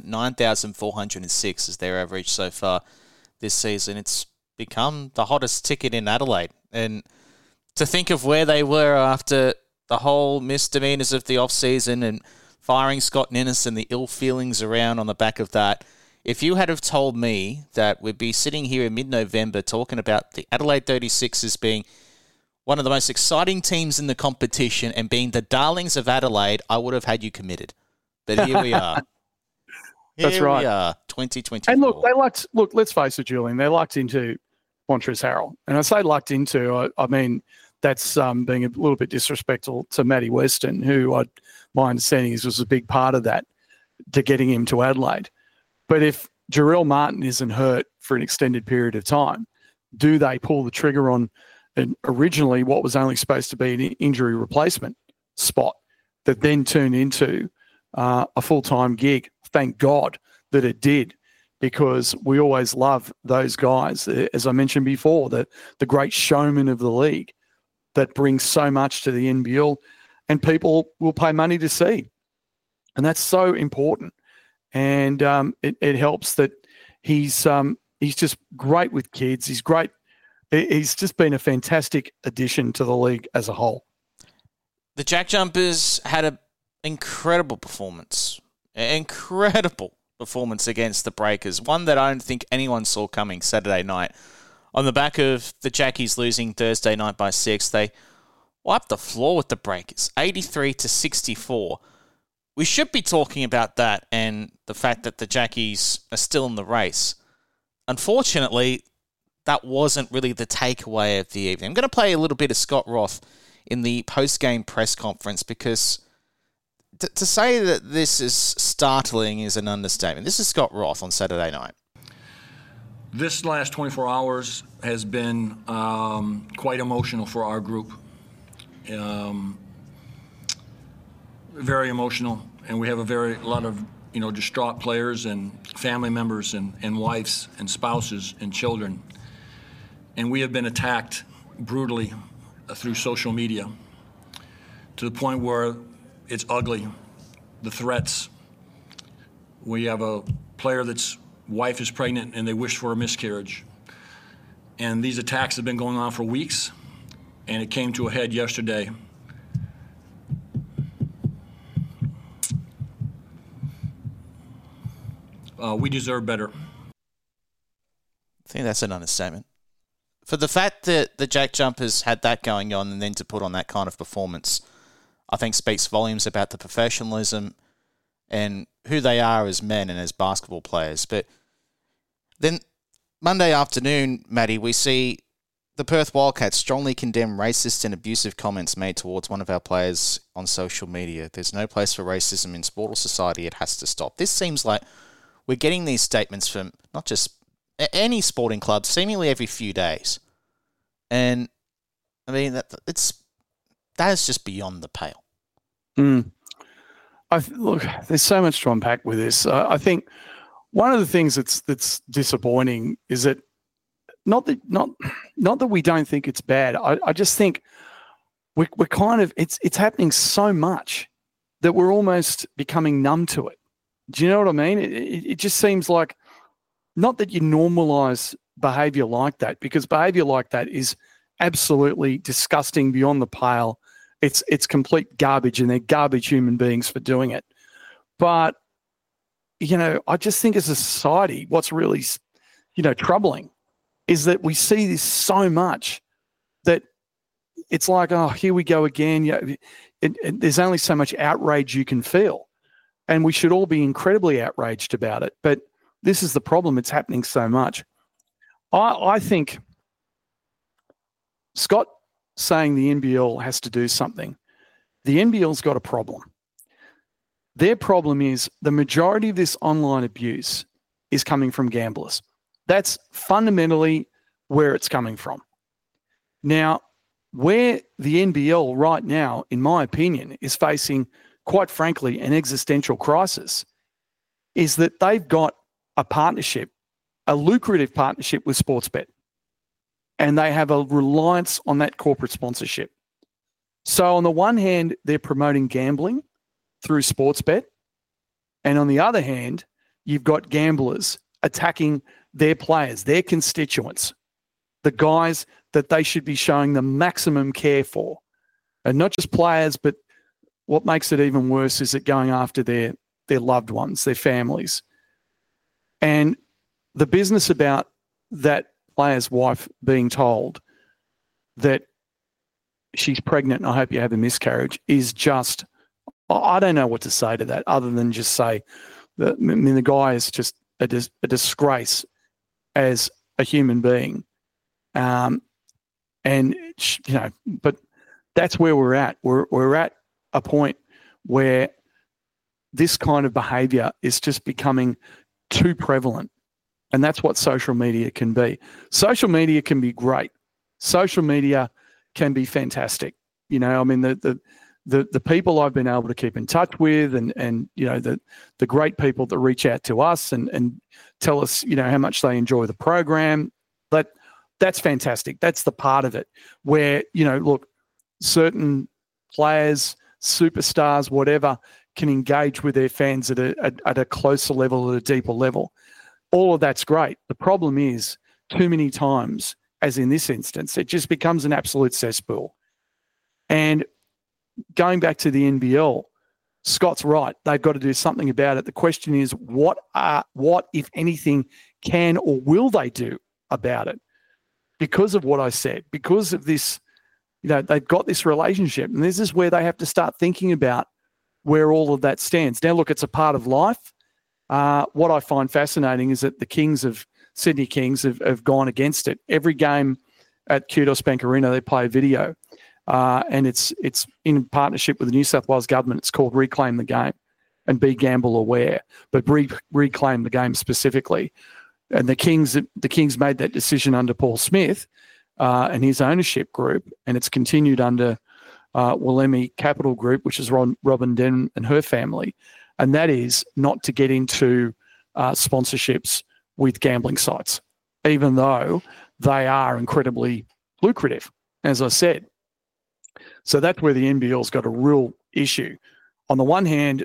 9,406 is their average so far this season. It's become the hottest ticket in Adelaide. And to think of where they were after the whole misdemeanors of the off-season and firing Scott Ninnis and the ill feelings around on the back of that, if you had have told me that we'd be sitting here in mid-November talking about the Adelaide 36ers being one of the most exciting teams in the competition and being the darlings of Adelaide, I would have had you committed. But here we are. That's right. Here we are, 2024. And look, let's face it, Julian, they lucked into Montrezl Harrell. And I say lucked into, I mean, that's being a little bit disrespectful to Matty Weston, who my understanding is was a big part of that to getting him to Adelaide. But if Jarrell Martin isn't hurt for an extended period of time, do they pull the trigger on originally what was only supposed to be an injury replacement spot that then turned into a full-time gig? Thank God that it did, because we always love those guys, as I mentioned before, the great showmen of the league that bring so much to the NBL and people will pay money to see. And that's so important. And it helps that he's just great with kids. He's great. He's just been a fantastic addition to the league as a whole. The Jack Jumpers had an incredible performance. Incredible performance against the Breakers. One that I don't think anyone saw coming Saturday night. On the back of the Jackies losing Thursday night by 6, they wiped the floor with the Breakers, 83-64. We should be talking about that and the fact that the Jackies are still in the race. Unfortunately, that wasn't really the takeaway of the evening. I'm going to play a little bit of Scott Roth in the post-game press conference, because to say that this is startling is an understatement. This is Scott Roth on Saturday night. This last 24 hours has been quite emotional for our group. Very emotional, and we have a lot of distraught players and family members and wives and spouses and children, and we have been attacked brutally through social media to the point where it's ugly. The threats. We have a player that's wife is pregnant and they wish for a miscarriage, and these attacks have been going on for weeks, and it came to a head yesterday. We deserve better. I think that's an understatement. For the fact that the Jack Jumpers had that going on and then to put on that kind of performance, I think speaks volumes about the professionalism and who they are as men and as basketball players. But then Monday afternoon, Matty, we see the Perth Wildcats strongly condemn racist and abusive comments made towards one of our players on social media. There's no place for racism in sport or society. It has to stop. This seems like we're getting these statements from not just any sporting club, seemingly every few days. And, I mean, that is just beyond the pale. Look, there's so much to unpack with this. I think one of the things that's disappointing is that not that we don't think it's bad. I just think we're kind of it's happening so much that we're almost becoming numb to it. Do you know what I mean? It just seems like, not that you normalize behavior like that, because behavior like that is absolutely disgusting, beyond the pale. It's complete garbage, and they're garbage human beings for doing it. But, I just think as a society, what's really, troubling is that we see this so much that it's like, oh, here we go again. There's only so much outrage you can feel. And we should all be incredibly outraged about it. But this is the problem. It's happening so much. I think Scott saying the NBL has to do something. The NBL's got a problem. Their problem is the majority of this online abuse is coming from gamblers. That's fundamentally where it's coming from. Now, where the NBL right now, in my opinion, is facing, quite frankly, an existential crisis, is that they've got a partnership, a lucrative partnership with Sportsbet, and they have a reliance on that corporate sponsorship. So on the one hand, they're promoting gambling through Sportsbet, and on the other hand, you've got gamblers attacking their players, their constituents, the guys that they should be showing the maximum care for. And not just players, but what makes it even worse is it going after their loved ones, their families. And the business about that player's wife being told that she's pregnant and I hope you have a miscarriage is just, I don't know what to say to that other than just say that, the guy is just a disgrace as a human being. But that's where we're at. We're at a point where this kind of behavior is just becoming too prevalent. And that's what social media can be. Social media can be great. Social media can be fantastic. You know, I mean, the people I've been able to keep in touch with and you know, the great people that reach out to us and tell us, you know, how much they enjoy the program, that's fantastic. That's the part of it where, you know, look, certain players, superstars, whatever, can engage with their fans at a closer level, at a deeper level. All of that's great. The problem is too many times, as in this instance, it just becomes an absolute cesspool. And going back to the NBL, Scott's right. They've got to do something about it. The question is, what, if anything, can or will they do about it? Because of what I said, because of this, you know, they've got this relationship, and this is where they have to start thinking about where all of that stands. Now, look, it's a part of life. What I find fascinating is that the Sydney Kings have gone against it. Every game at Kudos Bank Arena, they play a video, and it's in partnership with the New South Wales government. It's called Reclaim the Game and Be Gamble Aware, but Reclaim the Game specifically. And the Kings made that decision under Paul Smith and his ownership group, and it's continued under Willemie Capital Group, which is Robin Den and her family, and that is not to get into sponsorships with gambling sites, even though they are incredibly lucrative, as I said. So that's where the NBL's got a real issue. On the one hand,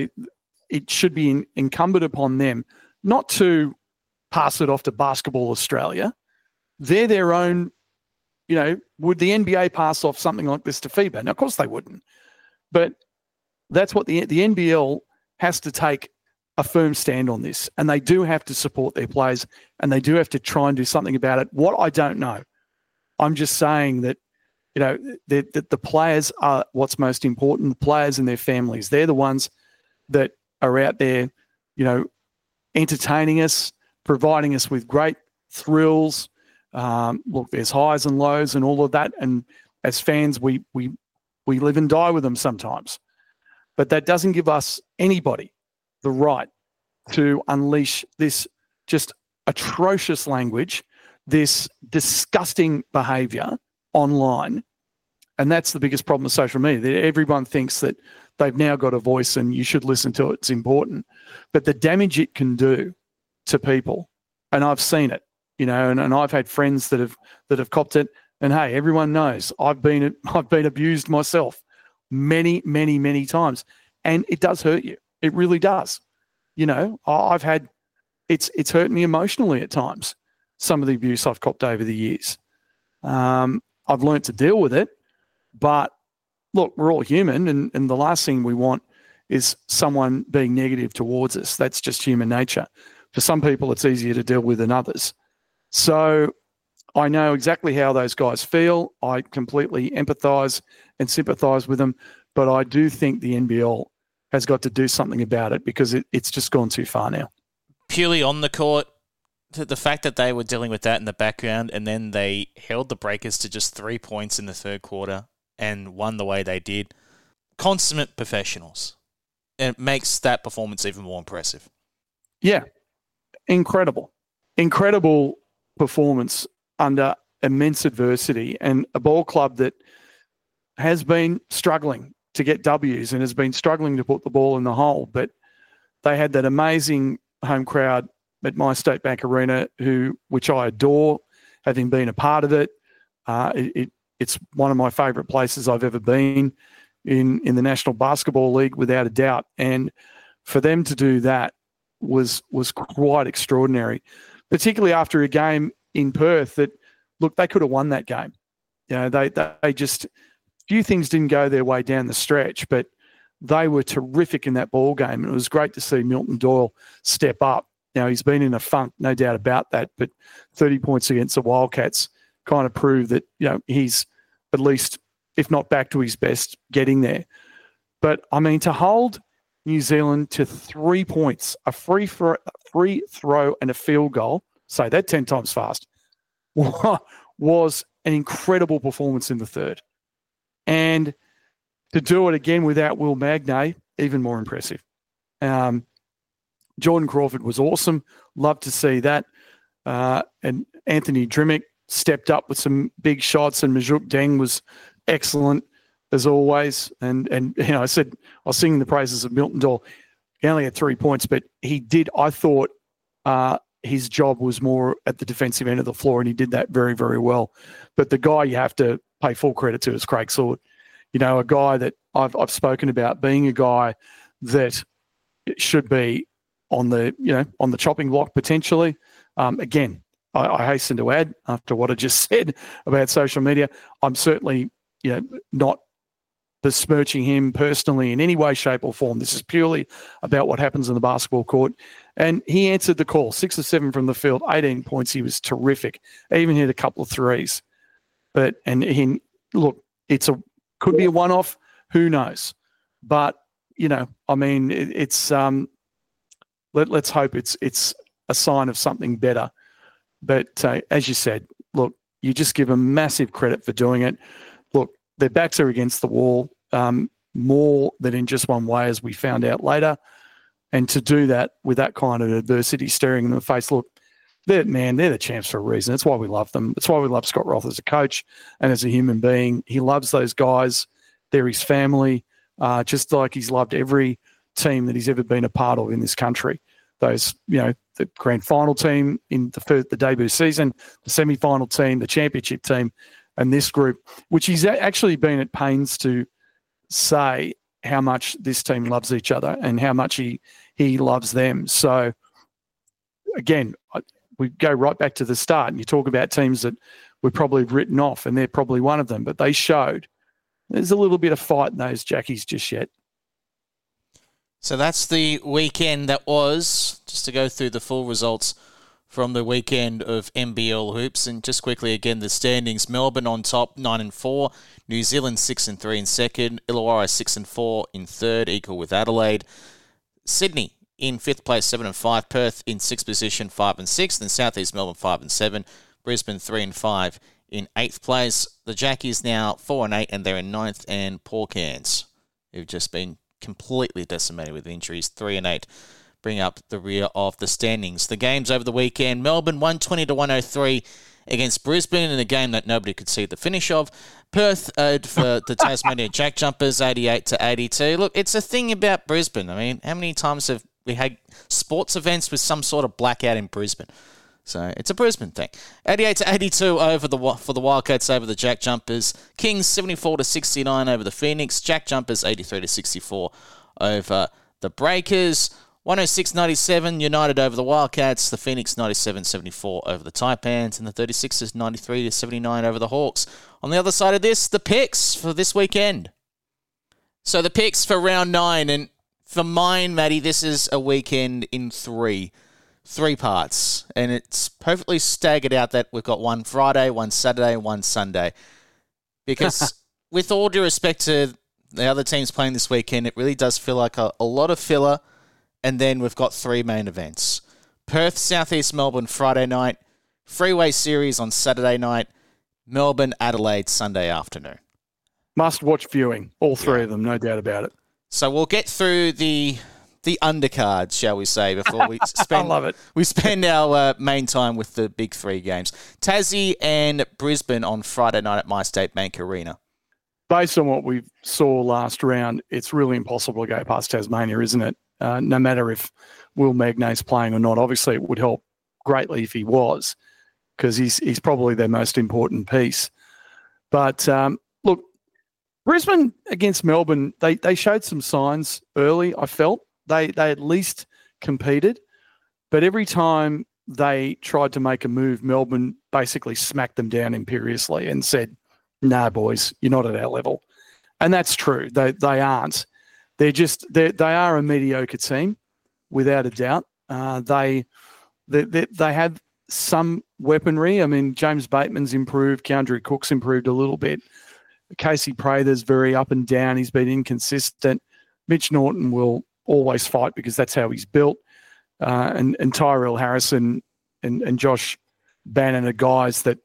it should be incumbent upon them not to pass it off to Basketball Australia. They're their own, you know, would the NBA pass off something like this to FIBA? Now, of course they wouldn't. But that's what the NBL has to take a firm stand on this. And they do have to support their players, and they do have to try and do something about it. What, I don't know. I'm just saying that, you know, that the players are what's most important, the players and their families. They're the ones that are out there, you know, entertaining us, providing us with great thrills. Look, there's highs and lows and all of that. And as fans, we live and die with them sometimes. But that doesn't give us, anybody, the right to unleash this just atrocious language, this disgusting behaviour online. And that's the biggest problem with social media. Everyone thinks that they've now got a voice and you should listen to it. It's important. But the damage it can do to people, and I've seen it, you know, and I've had friends that have copped it. And hey, everyone knows I've been abused myself many, many, many times, and it does hurt you. It really does. You know, it's hurt me emotionally at times. Some of the abuse I've copped over the years. I've learned to deal with it, but look, we're all human, and the last thing we want is someone being negative towards us. That's just human nature. For some people, it's easier to deal with than others. So I know exactly how those guys feel. I completely empathise and sympathise with them, but I do think the NBL has got to do something about it because it's just gone too far now. Purely on the court, the fact that they were dealing with that in the background, and then they held the Breakers to just 3 points in the third quarter and won the way they did. Consummate professionals. And it makes that performance even more impressive. Yeah. Incredible performance under immense adversity, and a ball club that has been struggling to get W's and has been struggling to put the ball in the hole. But they had that amazing home crowd at MyState Bank Arena, which I adore, having been a part of it. It's one of my favourite places I've ever been in the National Basketball League, without a doubt. And for them to do that was quite extraordinary, particularly after a game in Perth that, look, they could have won that game. You know, they just, few things didn't go their way down the stretch, but they were terrific in that ball game. And it was great to see Milton Doyle step up. Now, he's been in a funk, no doubt about that, but 30 points against the Wildcats kind of proved that, you know, he's at least, if not back to his best, getting there. But, I mean, to hold New Zealand to 3 points, a free throw and a field goal, say that 10 times fast, was an incredible performance in the third. And to do it again without Will Magnay, even more impressive. Jordan Crawford was awesome. Love to see that. and Anthony Drimmick stepped up with some big shots, and Majuk Deng was excellent as always. And I was singing the praises of Milton Doyle. He only had 3 points, but he did. I thought his job was more at the defensive end of the floor, and he did that very, very well. But the guy you have to pay full credit to is Craig Sword. A guy that I've spoken about being a guy that should be on the chopping block potentially. Again, I hasten to add, after what I just said about social media, I'm certainly not besmirching him personally in any way, shape, or form. This is purely about what happens in the basketball court. And he answered the call, 6 of 7 from the field, 18 points. He was terrific. Even hit a couple of threes. But could be a one-off. Who knows? But it's let's hope it's a sign of something better. But as you said, look, you just give them massive credit for doing it. Look, their backs are against the wall more than in just one way, as we found out later. And to do that with that kind of adversity staring in the face, look, they're the champs for a reason. That's why we love them. That's why we love Scott Roth as a coach and as a human being. He loves those guys. They're his family, just like he's loved every team that he's ever been a part of in this country. Those, the grand final team in the debut season, the semi-final team, the championship team, and this group, which he's actually been at pains to say how much this team loves each other and how much he loves them. So, again, we go right back to the start, and you talk about teams that we're probably written off, and they're probably one of them, but they showed there's a little bit of fight in those Jackies just yet. So that's the weekend that was. Just to go through the full results from the weekend of NBL hoops, and just quickly again the standings: Melbourne on top, 9-4; New Zealand 6-3 in second; Illawarra 6-4 in third, equal with Adelaide; Sydney in fifth place, 7-5; Perth in sixth position, 5-6; then South East Melbourne 5-7; Brisbane 3-5 in eighth place. The Jackies now 4-8, and they're in ninth, and Port Cairns, who've just been completely decimated with injuries, 3-8, bring up the rear of the standings. The games over the weekend: Melbourne 120-103 against Brisbane in a game that nobody could see the finish of. Perth for the Tasmania Jack Jumpers, 88-82. Look, it's a thing about Brisbane. I mean, how many times have we had sports events with some sort of blackout in Brisbane? So it's a Brisbane thing. 88-82 for the Wildcats over the Jack Jumpers. Kings 74-69 over the Phoenix. Jack Jumpers 83-64 over the Breakers. 106-97 United over the Wildcats. The Phoenix 97-74 over the Taipans, and the 36ers 93-79 over the Hawks. On the other side of this, the picks for this weekend. So the picks for round 9, and for mine, Matty, this is a weekend in three parts, and it's perfectly staggered out that we've got one Friday, one Saturday, and one Sunday. Because with all due respect to the other teams playing this weekend, it really does feel like a lot of filler, and then we've got 3 main events. Perth, Southeast Melbourne Friday night, Freeway Series on Saturday night, Melbourne, Adelaide Sunday afternoon. Must-watch viewing, all 3 of them, no doubt about it. So we'll get through the undercard, shall we say, before we spend, I love it. We spend our main time with the big 3 games. Tassie and Brisbane on Friday night at MyState Bank Arena. Based on what we saw last round, it's really impossible to go past Tasmania, isn't it? No matter if Will Magnay's playing or not. Obviously, it would help greatly if he was, because he's probably their most important piece. But look, Brisbane against Melbourne, they showed some signs early, I felt. They at least competed, but every time they tried to make a move, Melbourne basically smacked them down imperiously and said, "Nah, boys, you're not at our level." And that's true. They aren't. They are a mediocre team, without a doubt. They have some weaponry. I mean, James Bateman's improved. Keandre Cook's improved a little bit. Casey Prather's very up and down. He's been inconsistent. Mitch Norton will always fight because that's how he's built. And Tyrell Harrison and Josh Bannon are guys that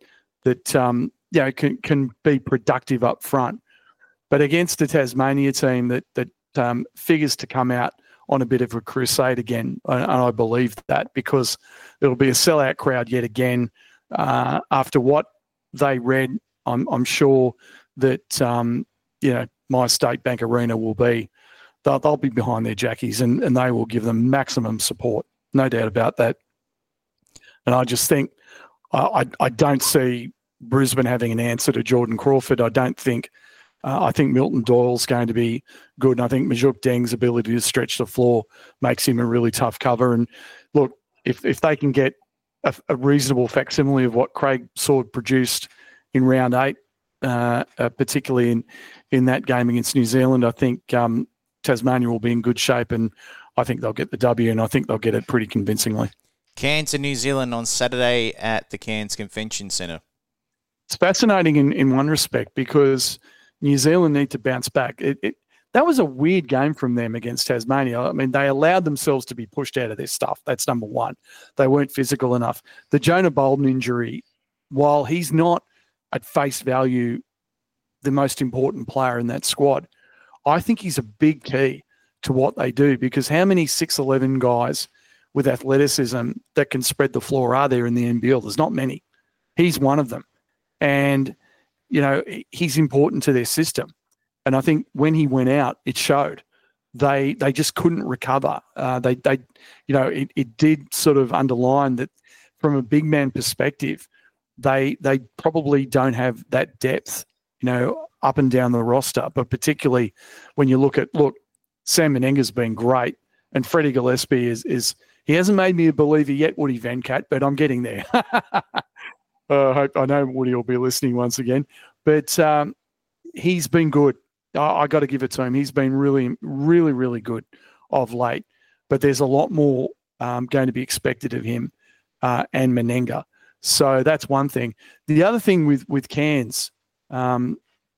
can be productive up front. But against a Tasmania team that figures to come out on a bit of a crusade again, and I believe that because it'll be a sellout crowd yet again. After what they read, I'm sure that my State Bank Arena will be. They'll be behind their jackies, and they will give them maximum support, no doubt about that. And I just think I don't see Brisbane having an answer to Jordan Crawford. I don't think. I think Milton Doyle's going to be good, and I think Majuk Deng's ability to stretch the floor makes him a really tough cover. And look, if they can get a reasonable facsimile of what Craig Sword produced in round 8, particularly in that game against New Zealand, I think Tasmania will be in good shape, and I think they'll get the W, and I think they'll get it pretty convincingly. Cairns and New Zealand on Saturday at the Cairns Convention Centre. It's fascinating in one respect because New Zealand need to bounce back. That was a weird game from them against Tasmania. I mean, they allowed themselves to be pushed out of their stuff. That's number one. They weren't physical enough. The Jonah Bolden injury, while he's not at face value the most important player in that squad, I think he's a big key to what they do because how many 6'11" guys with athleticism that can spread the floor are there in the NBL? There's not many. He's one of them. And he's important to their system. And I think when he went out, it showed. They just couldn't recover. It did sort of underline that from a big man perspective, they probably don't have that depth, up and down the roster. But particularly when you look, Sam Menenga's been great, and Freddie Gillespie is he hasn't made me a believer yet, Woody Venkat, but I'm getting there. I know Woody will be listening once again, but he's been good. I got to give it to him. He's been really, really, really good of late. But there's a lot more going to be expected of him and Menenga. So that's one thing. The other thing with Cairns, Taron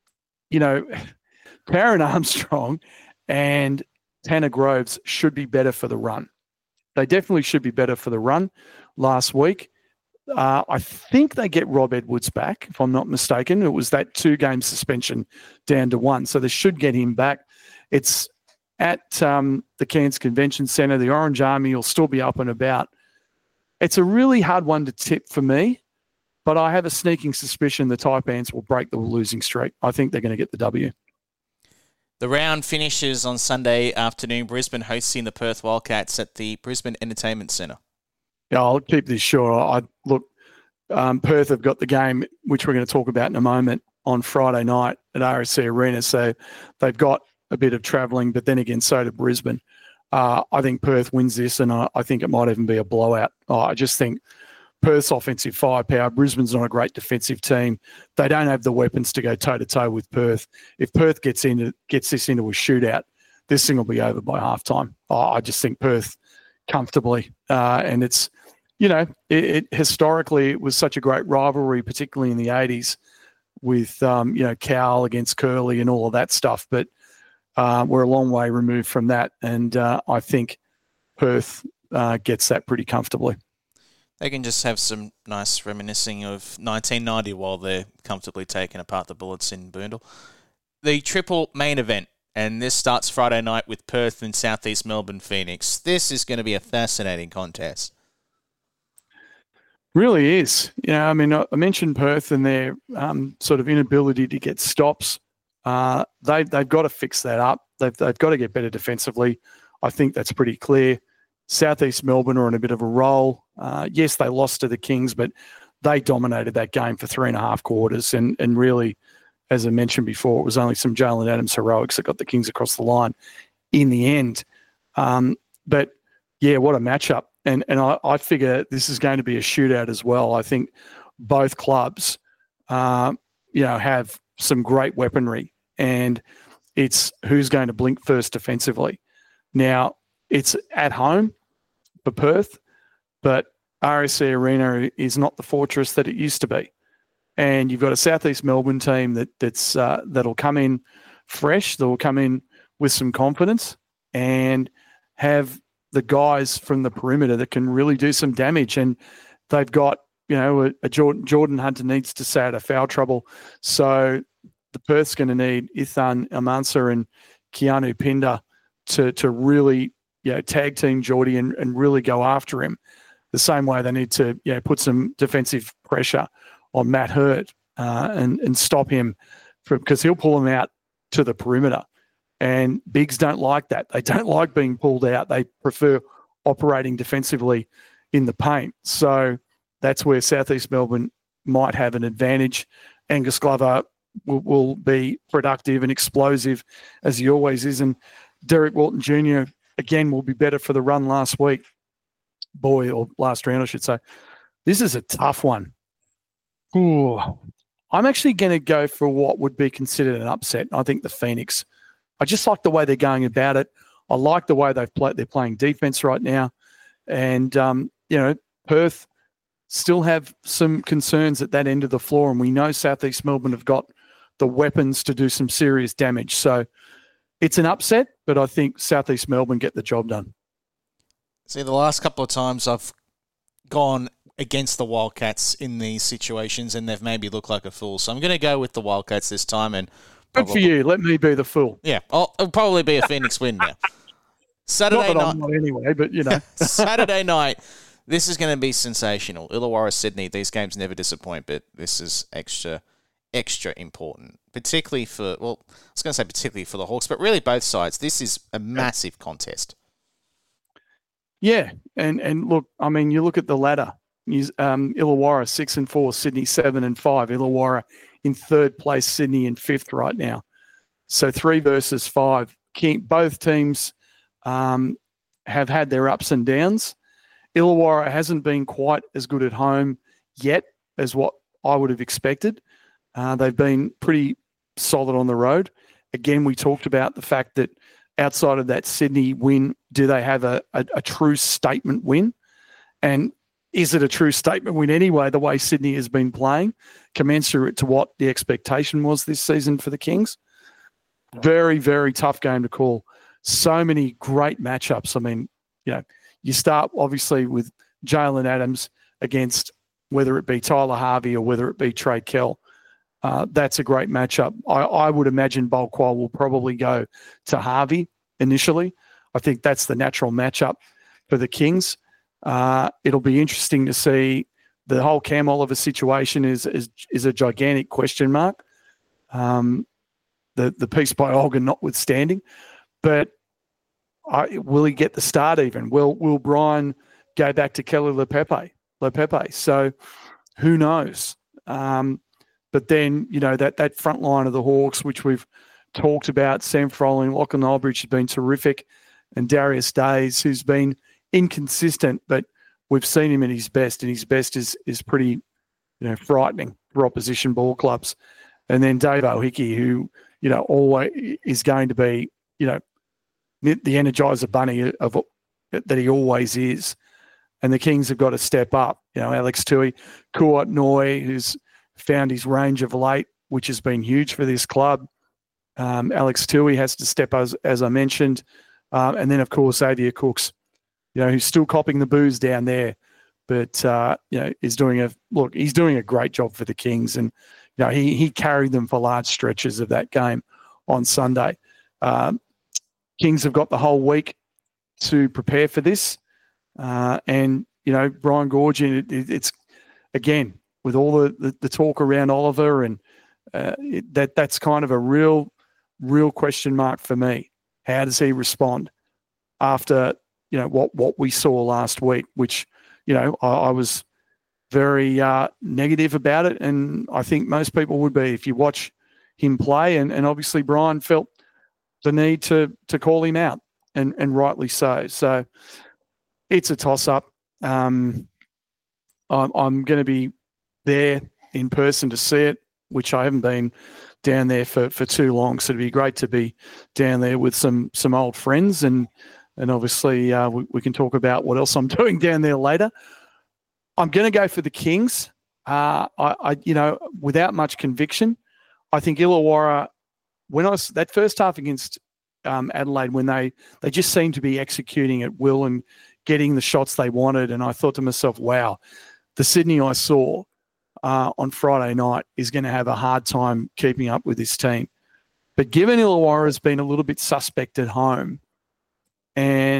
Armstrong and Tanner Groves should be better for the run. They definitely should be better for the run last week. I think they get Rob Edwards back, if I'm not mistaken. It was that 2-game suspension down to 1. So they should get him back. It's at the Cairns Convention Centre. The Orange Army will still be up and about. It's a really hard one to tip for me, but I have a sneaking suspicion the Taipans will break the losing streak. I think they're going to get the W. The round finishes on Sunday afternoon. Brisbane hosting the Perth Wildcats at the Brisbane Entertainment Centre. Yeah, I'll keep this short. Perth have got the game, which we're going to talk about in a moment, on Friday night at RSC Arena. So they've got a bit of travelling, but then again, so did Brisbane. I think Perth wins this, and I think it might even be a blowout. I just think Perth's offensive firepower. Brisbane's not a great defensive team. They don't have the weapons to go toe-to-toe with Perth. If Perth gets this into a shootout, this thing will be over by halftime. I just think Perth comfortably, and it's historically it was such a great rivalry, particularly in the 80s with Cal against Curly and all of that stuff. But we're a long way removed from that, and I think Perth gets that pretty comfortably. They can just have some nice reminiscing of 1990 while they're comfortably taking apart the Bullets in Boondall. The triple main event, and this starts Friday night with Perth and Southeast Melbourne Phoenix. This is going to be a fascinating contest. Really is. I mentioned Perth and their sort of inability to get stops. They've got to fix that up. They've got to get better defensively. I think that's pretty clear. Southeast Melbourne are on a bit of a roll. Yes, they lost to the Kings, but they dominated that game for 3.5 quarters. And really, as I mentioned before, it was only some Jalen Adams heroics that got the Kings across the line in the end. But, yeah, what a matchup. And I figure this is going to be a shootout as well. I think both clubs, have some great weaponry, and it's who's going to blink first defensively. Now, it's at home for Perth, but RSC Arena is not the fortress that it used to be. And you've got a Southeast Melbourne team that'll come in fresh, that will come in with some confidence and have the guys from the perimeter that can really do some damage. And they've got, a Jordan Hunter needs to stay out of foul trouble. So the Perth's going to need Ithan Amansa and Keanu Pinder to really tag team Geordie and really go after him. The same way they need to put some defensive pressure on Matt Hurt and stop him because he'll pull him out to the perimeter. And bigs don't like that. They don't like being pulled out. They prefer operating defensively in the paint. So that's where Southeast Melbourne might have an advantage. Angus Glover will be productive and explosive as he always is. And Derek Walton Jr., again, will be better for the run last week. Or last round, I should say. This is a tough one. Ooh. I'm actually going to go for what would be considered an upset. I think the Phoenix. I just like the way they're going about it. I like the way they're playing defense right now. And, Perth still have some concerns at that end of the floor. And we know Southeast Melbourne have got the weapons to do some serious damage. So it's an upset, but I think Southeast Melbourne get the job done. See, the last couple of times I've gone against the Wildcats in these situations and they've made me look like a fool. So I'm going to go with the Wildcats this time. And good for you. Let me be the fool. Yeah, it'll probably be a Phoenix win now. Saturday night. Not anyway, but Saturday night, this is going to be sensational. Illawarra, Sydney, these games never disappoint, but this is extra important, particularly for the Hawks, but really both sides. This is a massive contest. Yeah, and look, I mean, you look at the ladder. Illawarra 6-4, Sydney 7-5. Illawarra in third place, Sydney in fifth right now. So 3 versus 5. Both teams have had their ups and downs. Illawarra hasn't been quite as good at home yet as what I would have expected. They've been pretty solid on the road. Again, we talked about the fact that outside of that Sydney win, do they have a true statement win? And is it a true statement win anyway, the way Sydney has been playing, commensurate to what the expectation was this season for the Kings? Very, very tough game to call. So many great matchups. I mean, you start obviously with Jalen Adams against whether it be Tyler Harvey or whether it be Trey Kell. That's a great matchup. I would imagine Bolquol will probably go to Harvey initially. I think that's the natural matchup for the Kings. It'll be interesting to see. The whole Cam Oliver situation is a gigantic question mark. The piece by Olga notwithstanding, but will he get the start even? Will Brian go back to Kelly Lepepe? So who knows? But then, that front line of the Hawks, which we've talked about, Sam Froling, Lachlan Aldridge has been terrific, and Darius Days, who's been inconsistent, but we've seen him at his best, and his best is pretty, frightening for opposition ball clubs. And then Dave O'Hickey, who, always is going to be, the Energizer Bunny that he always is. And the Kings have got to step up. Alex Tui, Kuat Noi, who's found his range of late, which has been huge for this club. Alex Tui has to step as I mentioned. And then, of course, Xavier Cooks, who's still copping the booze down there, but, he's doing a great job for the Kings. And, he carried them for large stretches of that game on Sunday. Kings have got the whole week to prepare for this. And, Brian Goorjian, it's, again, with all the talk around Oliver and that's kind of a real question mark for me. How does he respond after, what we saw last week, which, I was very negative about it. And I think most people would be if you watch him play. And obviously Brian felt the need to call him out and rightly so. So it's a toss-up. I'm going to be there in person to see it, which I haven't been down there for too long. So it'd be great to be down there with some old friends, and obviously we can talk about what else I'm doing down there later. I'm going to go for the Kings. I without much conviction, I think Illawarra, that first half against Adelaide, when they just seemed to be executing at will and getting the shots they wanted, and I thought to myself, wow, the Sydney I saw on Friday night is going to have a hard time keeping up with this team. But given Illawarra has been a little bit suspect at home, and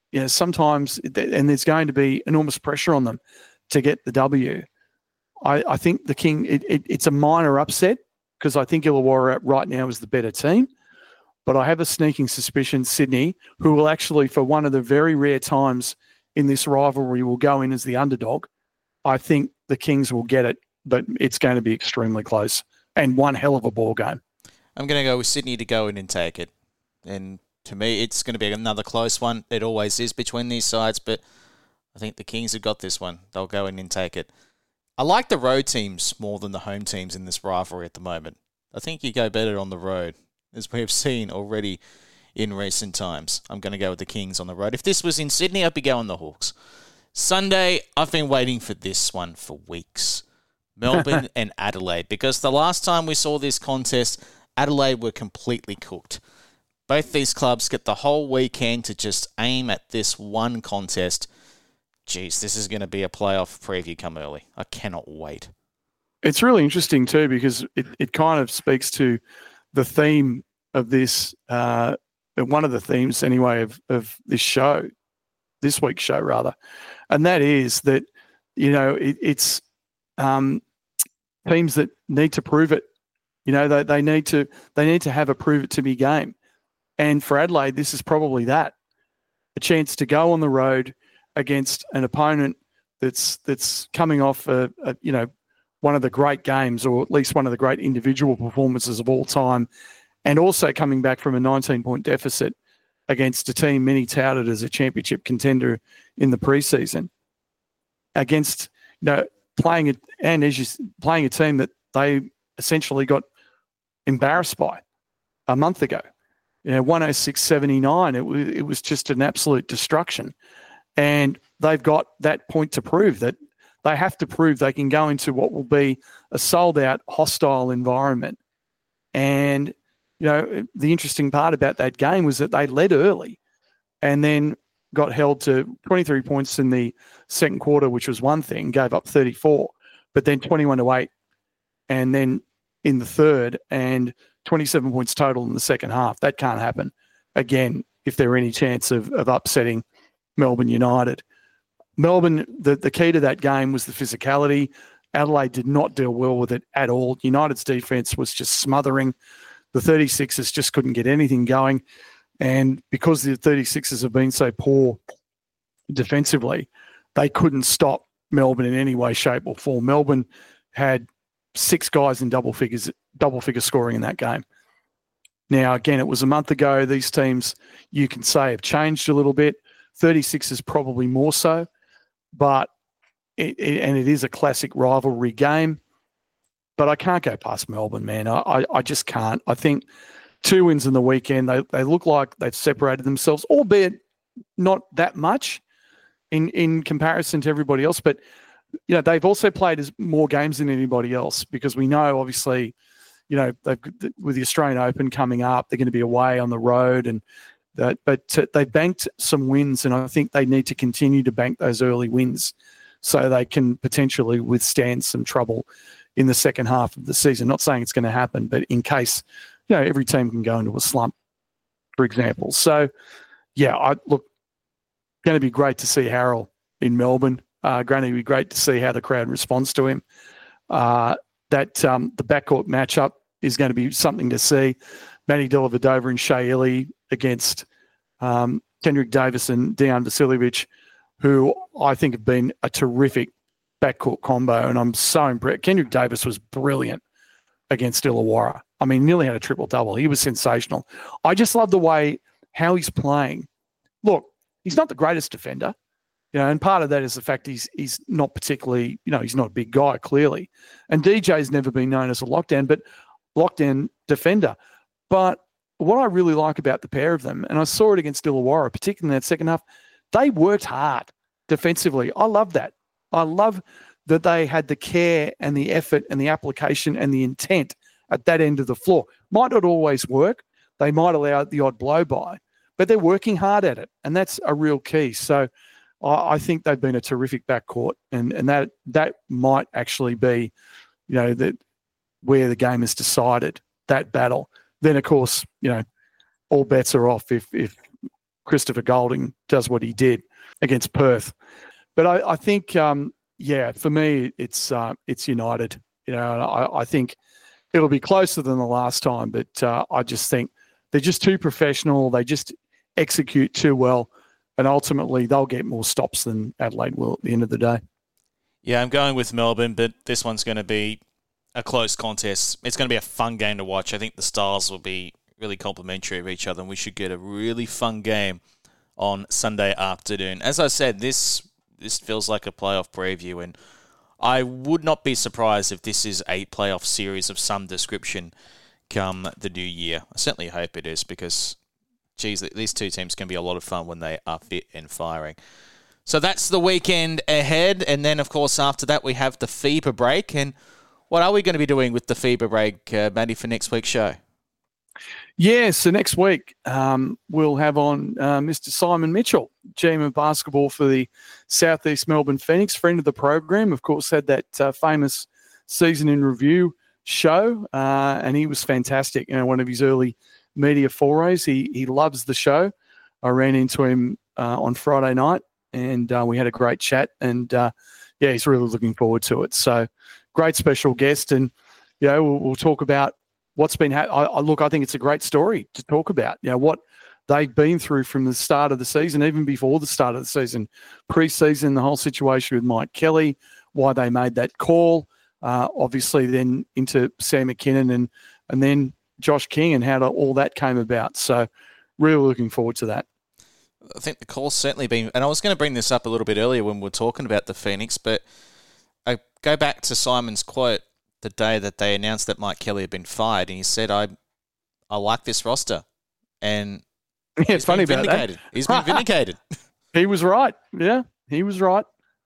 sometimes, and there's going to be enormous pressure on them to get the W. I think the King, it's a minor upset because I think Illawarra right now is the better team. But I have a sneaking suspicion Sydney, who will actually, for one of the very rare times in this rivalry, will go in as the underdog. I think the Kings will get it, but it's going to be extremely close and one hell of a ball game. I'm going to go with Sydney to go in and take it. And to me, it's going to be another close one. It always is between these sides, but I think the Kings have got this one. They'll go in and take it. I like the road teams more than the home teams in this rivalry at the moment. I think you go better on the road, as we have seen already in recent times. I'm going to go with the Kings on the road. If this was in Sydney, I'd be going the Hawks. Sunday, I've been waiting for this one for weeks. Melbourne and Adelaide, because the last time we saw this contest, Adelaide were completely cooked. Both these clubs get the whole weekend to just aim at this one contest. Jeez, this is going to be a playoff preview come early. I cannot wait. It's really interesting too because it kind of speaks to the theme of this, one of the themes anyway of this show, this week's show rather, and that is that it's teams that need to prove it. They need to have a prove it to me game, and for Adelaide, this is probably that, a chance to go on the road against an opponent that's coming off one of the great games, or at least one of the great individual performances of all time, and also coming back from a 19-point deficit against a team many touted as a championship contender in the preseason, against playing a team that they essentially got embarrassed by a month ago. 106-79. It was just an absolute destruction. And they've got that point to prove, that they have to prove they can go into what will be a sold-out, hostile environment. And, the interesting part about that game was that they led early and then got held to 23 points in the second quarter, which was one thing, gave up 34, but then 21-8, and then in the third, and 27 points total in the second half. That can't happen again if there are any chance of upsetting Melbourne United. Melbourne, the key to that game was the physicality. Adelaide did not deal well with it at all. United's defence was just smothering. The 36ers just couldn't get anything going. And because the 36ers have been so poor defensively, they couldn't stop Melbourne in any way, shape or form. Melbourne had 6 guys in double figure scoring in that game. Now, again, it was a month ago. These teams, you can say, have changed a little bit. 36 is probably more so, but it is a classic rivalry game. But I can't go past Melbourne, man. I just can't. I think 2 wins in the weekend, they look like they've separated themselves, albeit not that much in comparison to everybody else. But they've also played more games than anybody else, because we know, obviously, with the Australian Open coming up, they're going to be away on the road, and they banked some wins, and I think they need to continue to bank those early wins so they can potentially withstand some trouble in the second half of the season. Not saying it's going to happen, but in case, every team can go into a slump, for example. So, going to be great to see Harold in Melbourne. Going to be great to see how the crowd responds to him. The backcourt matchup is going to be something to see. Matty Dellavedova and Shea Ili against Kendrick Davis and Dejan Vasiljevic, who I think have been a terrific backcourt combo, and I'm so impressed. Kendrick Davis was brilliant against Illawarra. I mean, nearly had a triple-double. He was sensational. I just love the way how he's playing. Look, he's not the greatest defender, and part of that is the fact he's not particularly, he's not a big guy, clearly. And DJ's never been known as a lockdown defender. But what I really like about the pair of them, and I saw it against Illawarra, particularly in that second half, they worked hard defensively. I love that. I love that they had the care and the effort and the application and the intent at that end of the floor. Might not always work. They might allow the odd blow by, but they're working hard at it, and that's a real key. So I think they've been a terrific backcourt, and that might actually be, that where the game is decided, that battle. Then, of course, all bets are off if Christopher Golding does what he did against Perth. But I think, for me, it's United. I think it'll be closer than the last time, but I just think they're just too professional. They just execute too well, and ultimately they'll get more stops than Adelaide will at the end of the day. Yeah, I'm going with Melbourne, but this one's going to be a close contest. It's going to be a fun game to watch. I think the styles will be really complementary of each other, and we should get a really fun game on Sunday afternoon. As I said, this feels like a playoff preview, and I would not be surprised if this is a playoff series of some description come the new year. I certainly hope it is, because, geez, these two teams can be a lot of fun when they are fit and firing. So that's the weekend ahead, and then, of course, after that we have the FIBA break. And what are we going to be doing with the FIBA break, Matty, for next week's show? Yeah, so next week we'll have on Mr. Simon Mitchell, GM of basketball for the Southeast Melbourne Phoenix, friend of the program. Of course, had that famous season in review show, and he was fantastic. One of his early media forays. He loves the show. I ran into him on Friday night, and we had a great chat. And he's really looking forward to it. So great special guest, and we'll talk about what's been happening. I think it's a great story to talk about. What they've been through from the start of the season, even before the start of the season, pre-season, the whole situation with Mike Kelly, why they made that call. Obviously, then into Sam McKinnon and then Josh King, and how all that came about. So, really looking forward to that. I think the call's certainly been, and I was going to bring this up a little bit earlier when we were talking about the Phoenix, but I go back to Simon's quote the day that they announced that Mike Kelly had been fired, and he said, I like this roster. And it's funny about that. He's been vindicated. He was right. Yeah, he was right.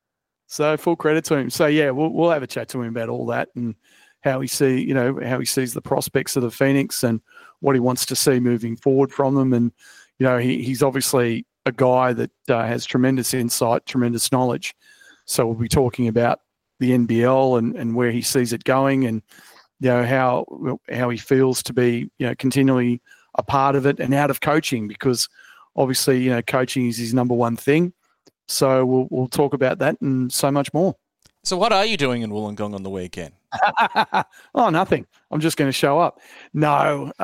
So full credit to him. So we'll have a chat to him about all that and how he sees the prospects of the Phoenix and what he wants to see moving forward from them. And he's obviously a guy that has tremendous insight, tremendous knowledge. So we'll be talking about the NBL and where he sees it going, and how he feels to be continually a part of it and out of coaching, because obviously coaching is his number one thing. So we'll talk about that and so much more. So what are you doing in Wollongong on the weekend? Oh, nothing. I'm just going to show up. No,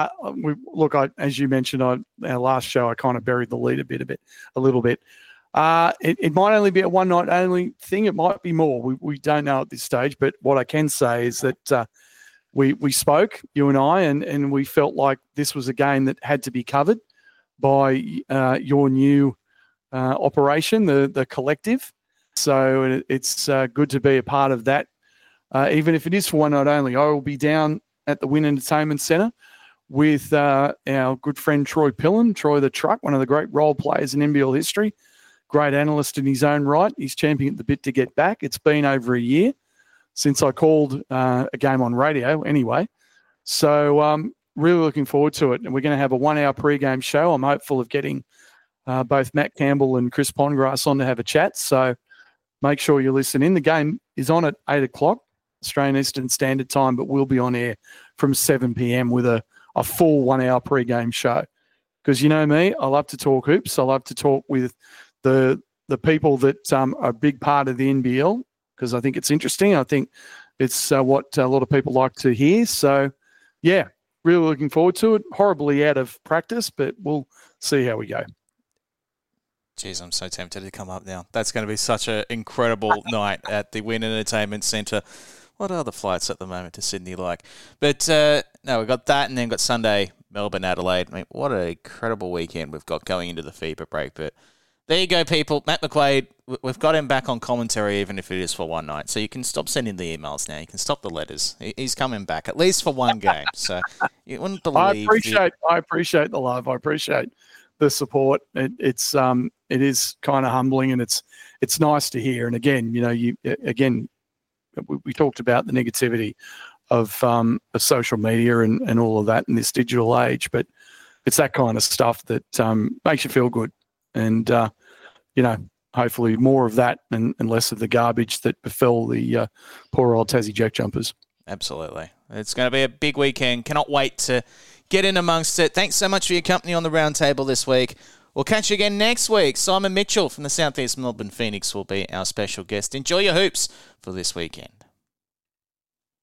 as you mentioned on our last show, I kind of buried the lead a little bit. It might only be a one night only thing. It might be more. We don't know at this stage. But what I can say is that we spoke, you and I, and we felt like this was a game that had to be covered by your new operation, the collective. So it's good to be a part of that, even if it is for one night only. I will be down at the Wynn Entertainment Centre with our good friend Troy Pillen, Troy the Truck, one of the great role players in NBL history, great analyst in his own right. He's champing at the bit to get back. It's been over a year since I called a game on radio anyway. So really looking forward to it. And we're going to have a 1 hour pre-game show. I'm hopeful of getting both Matt Campbell and Chris Pongrass on to have a chat. So make sure you listen in. The game is on at 8 o'clock, Australian Eastern Standard Time, but we'll be on air from 7 p.m. with a full 1 hour pre-game show. Because you know me, I love to talk hoops. I love to talk with the people that are a big part of the NBL, because I think it's interesting. I think it's what a lot of people like to hear. So, really looking forward to it. Horribly out of practice, but we'll see how we go. Jeez, I'm so tempted to come up now. That's going to be such an incredible night at the Wynn Entertainment Centre. What are the flights at the moment to Sydney like? But no, we've got that, and then got Sunday, Melbourne, Adelaide. I mean, what an incredible weekend we've got going into the FIBA break. But there you go, people. Matt McQuaid, we've got him back on commentary, even if it is for one night. So you can stop sending the emails now. You can stop the letters. He's coming back, at least for one game. So you wouldn't believe. I appreciate the love. I appreciate the support. It is kind of humbling, and it's nice to hear. And again, we talked about the negativity of social media and all of that in this digital age, but it's that kind of stuff that makes you feel good. And, hopefully more of that and less of the garbage that befell the poor old Tassie Jack Jumpers. Absolutely. It's going to be a big weekend. Cannot wait to get in amongst it. Thanks so much for your company on the roundtable this week. We'll catch you again next week. Simon Mitchell from the Southeast Melbourne Phoenix will be our special guest. Enjoy your hoops for this weekend.